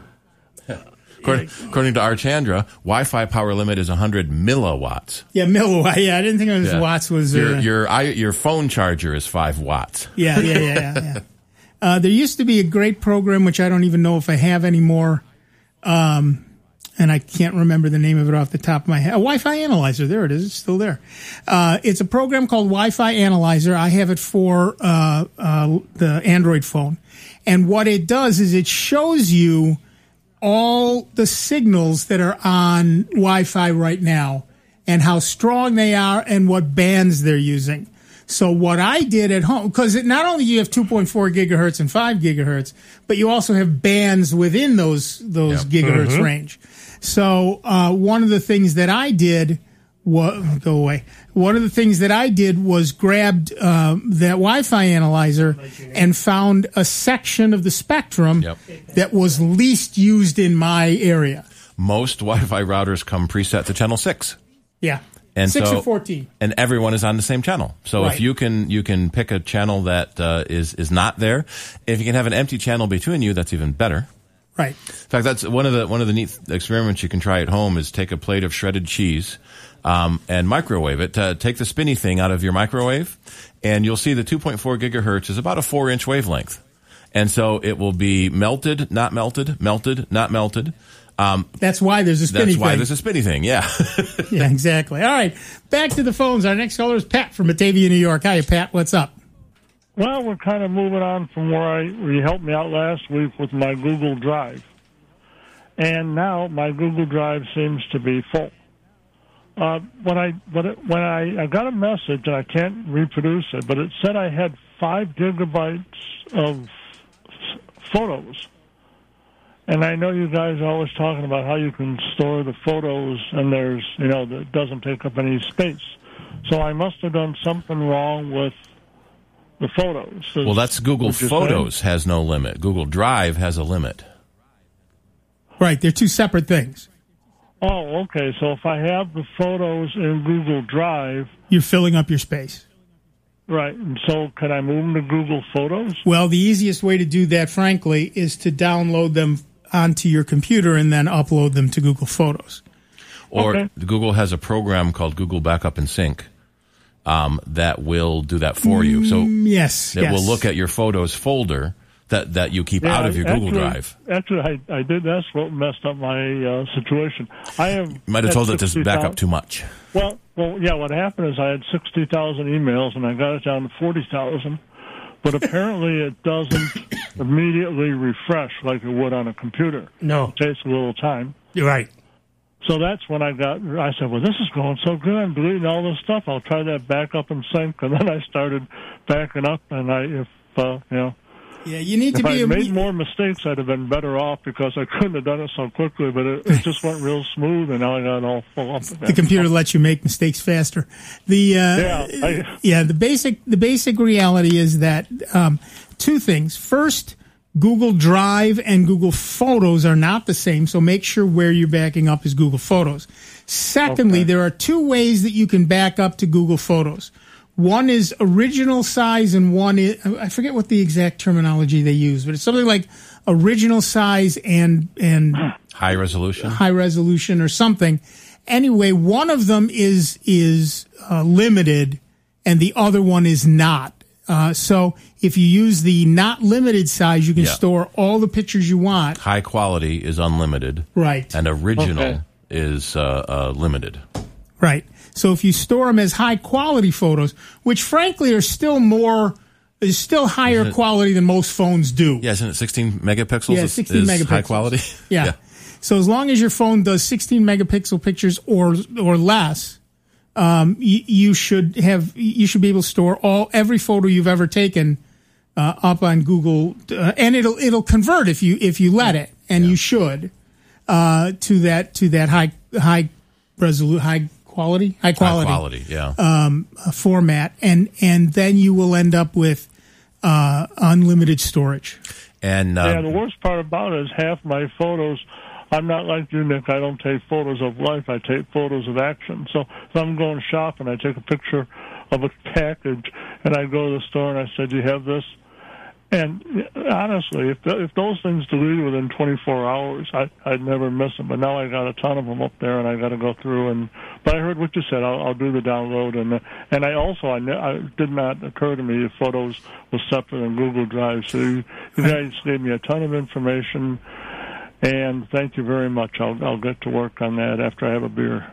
to Archandra, Wi-Fi power limit is 100 milliwatts. Yeah, milliwatt. Yeah, I didn't think it was watts. Was your phone charger is 5 watts. Yeah. There used to be a great program, which I don't even know if I have anymore, and I can't remember the name of it off the top of my head. A Wi-Fi Analyzer. There it is. It's still there. It's a program called Wi-Fi Analyzer. I have it for the Android phone. And what it does is it shows you all the signals that are on Wi-Fi right now and how strong they are and what bands they're using. So what I did at home, because not only you have 2.4 gigahertz and 5 gigahertz, but you also have bands within those gigahertz range. So one of the things that I did was grabbed that Wi-Fi analyzer and found a section of the spectrum that was least used in my area. Most Wi-Fi routers come preset to channel 6. Yeah. And 6 or 14. And everyone is on the same channel. So if you can pick a channel that is not there. If you can have an empty channel between you, that's even better. Right. In fact, that's one of the neat experiments you can try at home is take a plate of shredded cheese and microwave it. Take the spinny thing out of your microwave, and you'll see the 2.4 gigahertz is about a 4-inch wavelength. And so it will be melted, not melted, melted, not melted. That's why there's a spinny thing. That's why there's a spinny thing, yeah. Yeah, exactly. All right, back to the phones. Our next caller is Pat from Batavia, New York. Hi, Pat. What's up? Well, we're kind of moving on from where you helped me out last week with my Google Drive. And now my Google Drive seems to be full. When I got a message, and I can't reproduce it, but it said I had 5 gigabytes of photos. And I know you guys are always talking about how you can store the photos and that doesn't take up any space. So I must have done something wrong with the photos. Well, that's Google Photos has no limit. Google Drive has a limit. Right, they're two separate things. Oh, okay. So if I have the photos in Google Drive... You're filling up your space. Right. And so can I move them to Google Photos? Well, the easiest way to do that, frankly, is to download them onto your computer and then upload them to Google Photos. Or Google has a program called Google Backup and Sync that will do that for you. So it will look at your Photos folder that you keep out of your Google Drive. Actually, I did. That's what messed up my situation. You might have told it to back up too much. Well, yeah. What happened is I had 60,000 emails, and I got it down to 40,000. But apparently, it doesn't immediately refresh like it would on a computer. No, it takes a little time. You're right. So that's when I said, well, this is going so good. I'm deleting all this stuff. I'll try that backup and sync. And then I started backing up, and yeah, you need to if be. I made more mistakes, I'd have been better off because I couldn't have done it so quickly. But it just went real smooth, and now I got it all full up. The computer lets you make mistakes faster. The basic reality is that two things. First, Google Drive and Google Photos are not the same, so make sure where you're backing up is Google Photos. Secondly, there are two ways that you can back up to Google Photos. One is original size, and one is, I forget what the exact terminology they use, but it's something like original size and high resolution or something. Anyway, one of them is limited, and the other one is not. So if you use the not limited size, you can store all the pictures you want. High quality is unlimited, right? And original is limited, right? So if you store them as high quality photos, which frankly are still higher quality than most phones do. Yeah, isn't it 16 megapixels? Yeah, 16 megapixels. High quality. Yeah. So as long as your phone does 16 megapixel pictures or less, you should be able to store every photo you've ever taken up on Google, and it'll convert if you let it, and you should to that high quality format, and then you will end up with unlimited storage. And the worst part about it is half my photos. I'm not like you, Nick. I don't take photos of life. I take photos of action. So if I'm going shopping, I take a picture of a package, and I go to the store and I said, "Do you have this?" And honestly, if those things deleted within 24 hours, I'd never miss them. But now I got a ton of them up there, and I got to go through. But I heard what you said. I'll do the download, and I did not occur to me if photos was separate in Google Drive. So you guys gave me a ton of information, and thank you very much. I'll get to work on that after I have a beer.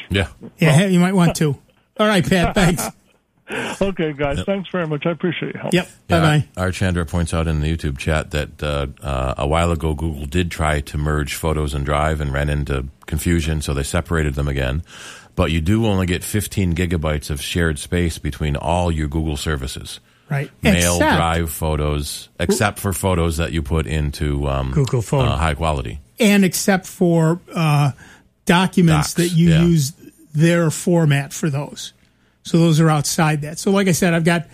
You might want to. All right, Pat. Thanks. Okay, guys. Thanks very much. I appreciate your help. Yep. Bye-bye. Our Chandra points out in the YouTube chat that a while ago Google did try to merge Photos and Drive and ran into confusion, so they separated them again. But you do only get 15 gigabytes of shared space between all your Google services. Right. Mail, Drive, Photos, except for photos that you put into Google Phone. High quality. And except for documents that you use their format for those. So those are outside that. So like I said, I've got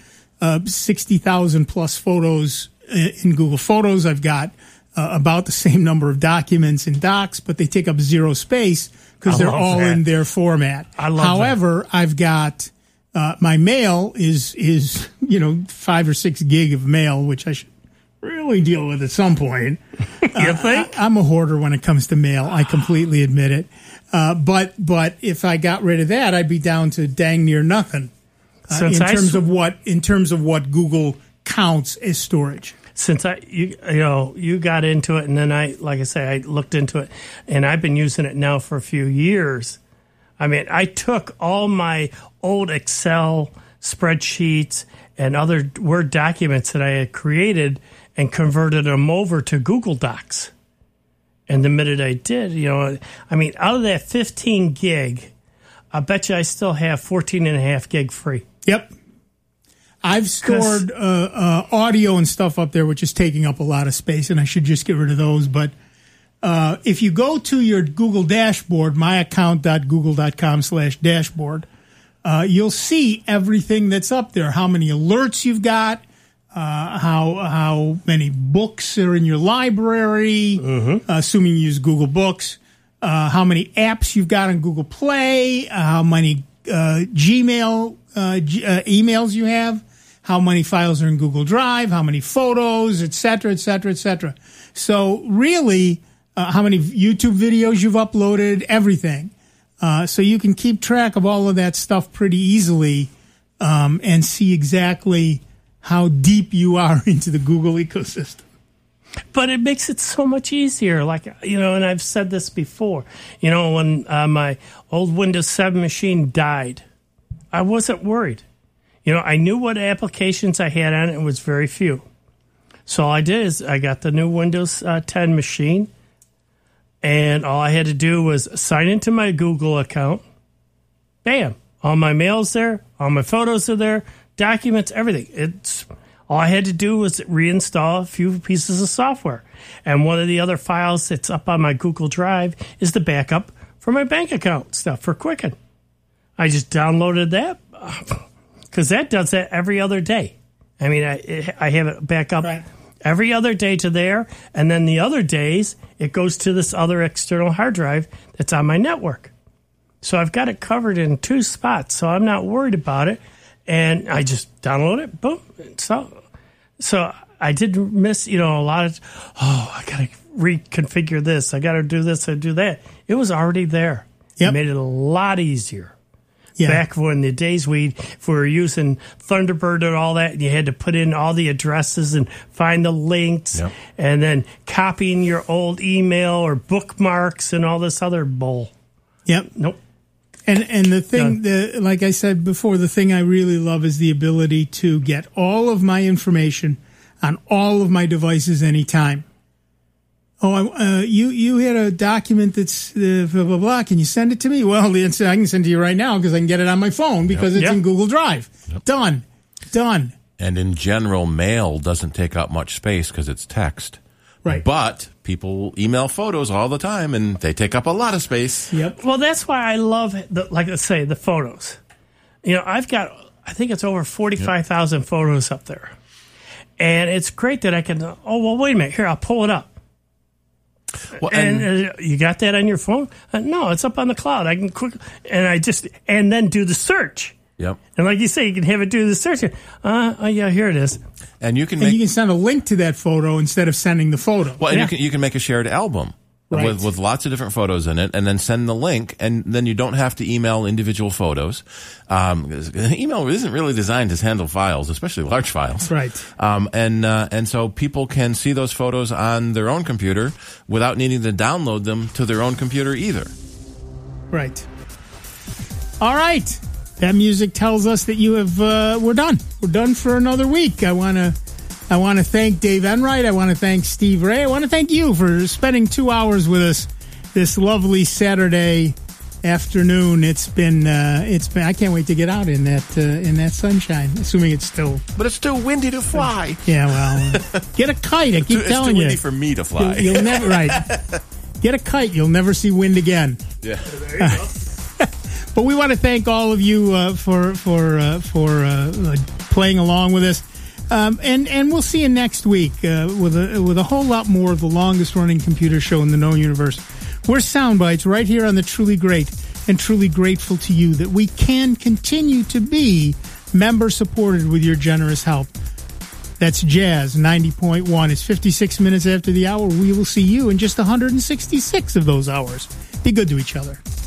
60,000 plus photos in Google Photos. I've got about the same number of documents in Docs, but they take up zero space because they're all in their format. However, I've got my mail is 5 or 6 gig of mail, which I should really deal with at some point. You think? I'm a hoarder when it comes to mail. I completely admit it. But if I got rid of that, I'd be down to dang near nothing in terms of what Google counts as storage. Since you got into it, and then I looked into it, and I've been using it now for a few years. I mean, I took all my old Excel spreadsheets and other Word documents that I had created and converted them over to Google Docs. And the minute I did, out of that 15 gig, I bet you I still have 14 and a half gig free. Yep. I've stored audio and stuff up there, which is taking up a lot of space, and I should just get rid of those. But if you go to your Google dashboard, myaccount.google.com/dashboard, you'll see everything that's up there, how many alerts you've got, how many books are in your library, assuming you use Google Books, how many apps you've got on Google Play, how many Gmail emails you have, how many files are in Google Drive, how many photos, et cetera, et cetera, et cetera. So really, how many YouTube videos you've uploaded, everything. So you can keep track of all of that stuff pretty easily and see exactly how deep you are into the Google ecosystem. But it makes it so much easier. Like, and I've said this before, when my old Windows 7 machine died, I wasn't worried. I knew what applications I had on it. It was very few. So all I did is I got the new Windows 10 machine, and all I had to do was sign into my Google account. Bam. All my mail's there. All my photos are there. Documents, everything. All I had to do was reinstall a few pieces of software. And one of the other files that's up on my Google Drive is the backup for my bank account stuff for Quicken. I just downloaded that because that does that every other day. I mean, I have it back up every other day to there. And then the other days, it goes to this other external hard drive that's on my network. So I've got it covered in 2 spots, so I'm not worried about it. And I just download it, boom. So I did miss, a lot of, I got to reconfigure this. I got to do this and do that. It was already there. Yep. It made it a lot easier. Yeah. Back when the days we were using Thunderbird and all that, and you had to put in all the addresses and find the links, and then copying your old email or bookmarks and all this other bull. Yep. Nope. And the thing, like I said before, the thing I really love is the ability to get all of my information on all of my devices anytime. You had a document that's blah, blah, blah. Can you send it to me? Well, I can send it to you right now because I can get it on my phone because it's in Google Drive. Yep. Done. And in general, mail doesn't take up much space because it's text. Right. But people email photos all the time, and they take up a lot of space. Yep. Well, that's why I love, let's say, the photos. I've got, I think it's over 45,000 photos up there. And it's great that I can, wait a minute. Here, I'll pull it up. Well, and you got that on your phone? No, it's up on the cloud. I can and then do the search. Yep. And like you say, you can have it do the search. Here it is. And you can send a link to that photo instead of sending the photo. Well, and you can make a shared album with lots of different photos in it, and then send the link, and then you don't have to email individual photos. Email isn't really designed to handle files, especially large files. Right. And so people can see those photos on their own computer without needing to download them to their own computer either. Right. All right. That music tells us that you have. We're done. We're done for another week. I want to thank Dave Enright. I want to thank Steve Ray. I want to thank you for spending 2 hours with us this lovely Saturday afternoon. It's been. I can't wait to get out in that sunshine. Assuming it's still. But it's still windy to fly. Yeah. Well, get a kite. I keep telling you. It's too windy for me to fly. You'll never get a kite. You'll never see wind again. Yeah. There you go. But we want to thank all of you for playing along with us, and we'll see you next week with a whole lot more of the longest running computer show in the known universe. We're Soundbites right here on the Truly Great, and truly grateful to you that we can continue to be member supported with your generous help. That's Jazz 90.1. It's 56 minutes after the hour. We will see you in just 166 of those hours. Be good to each other.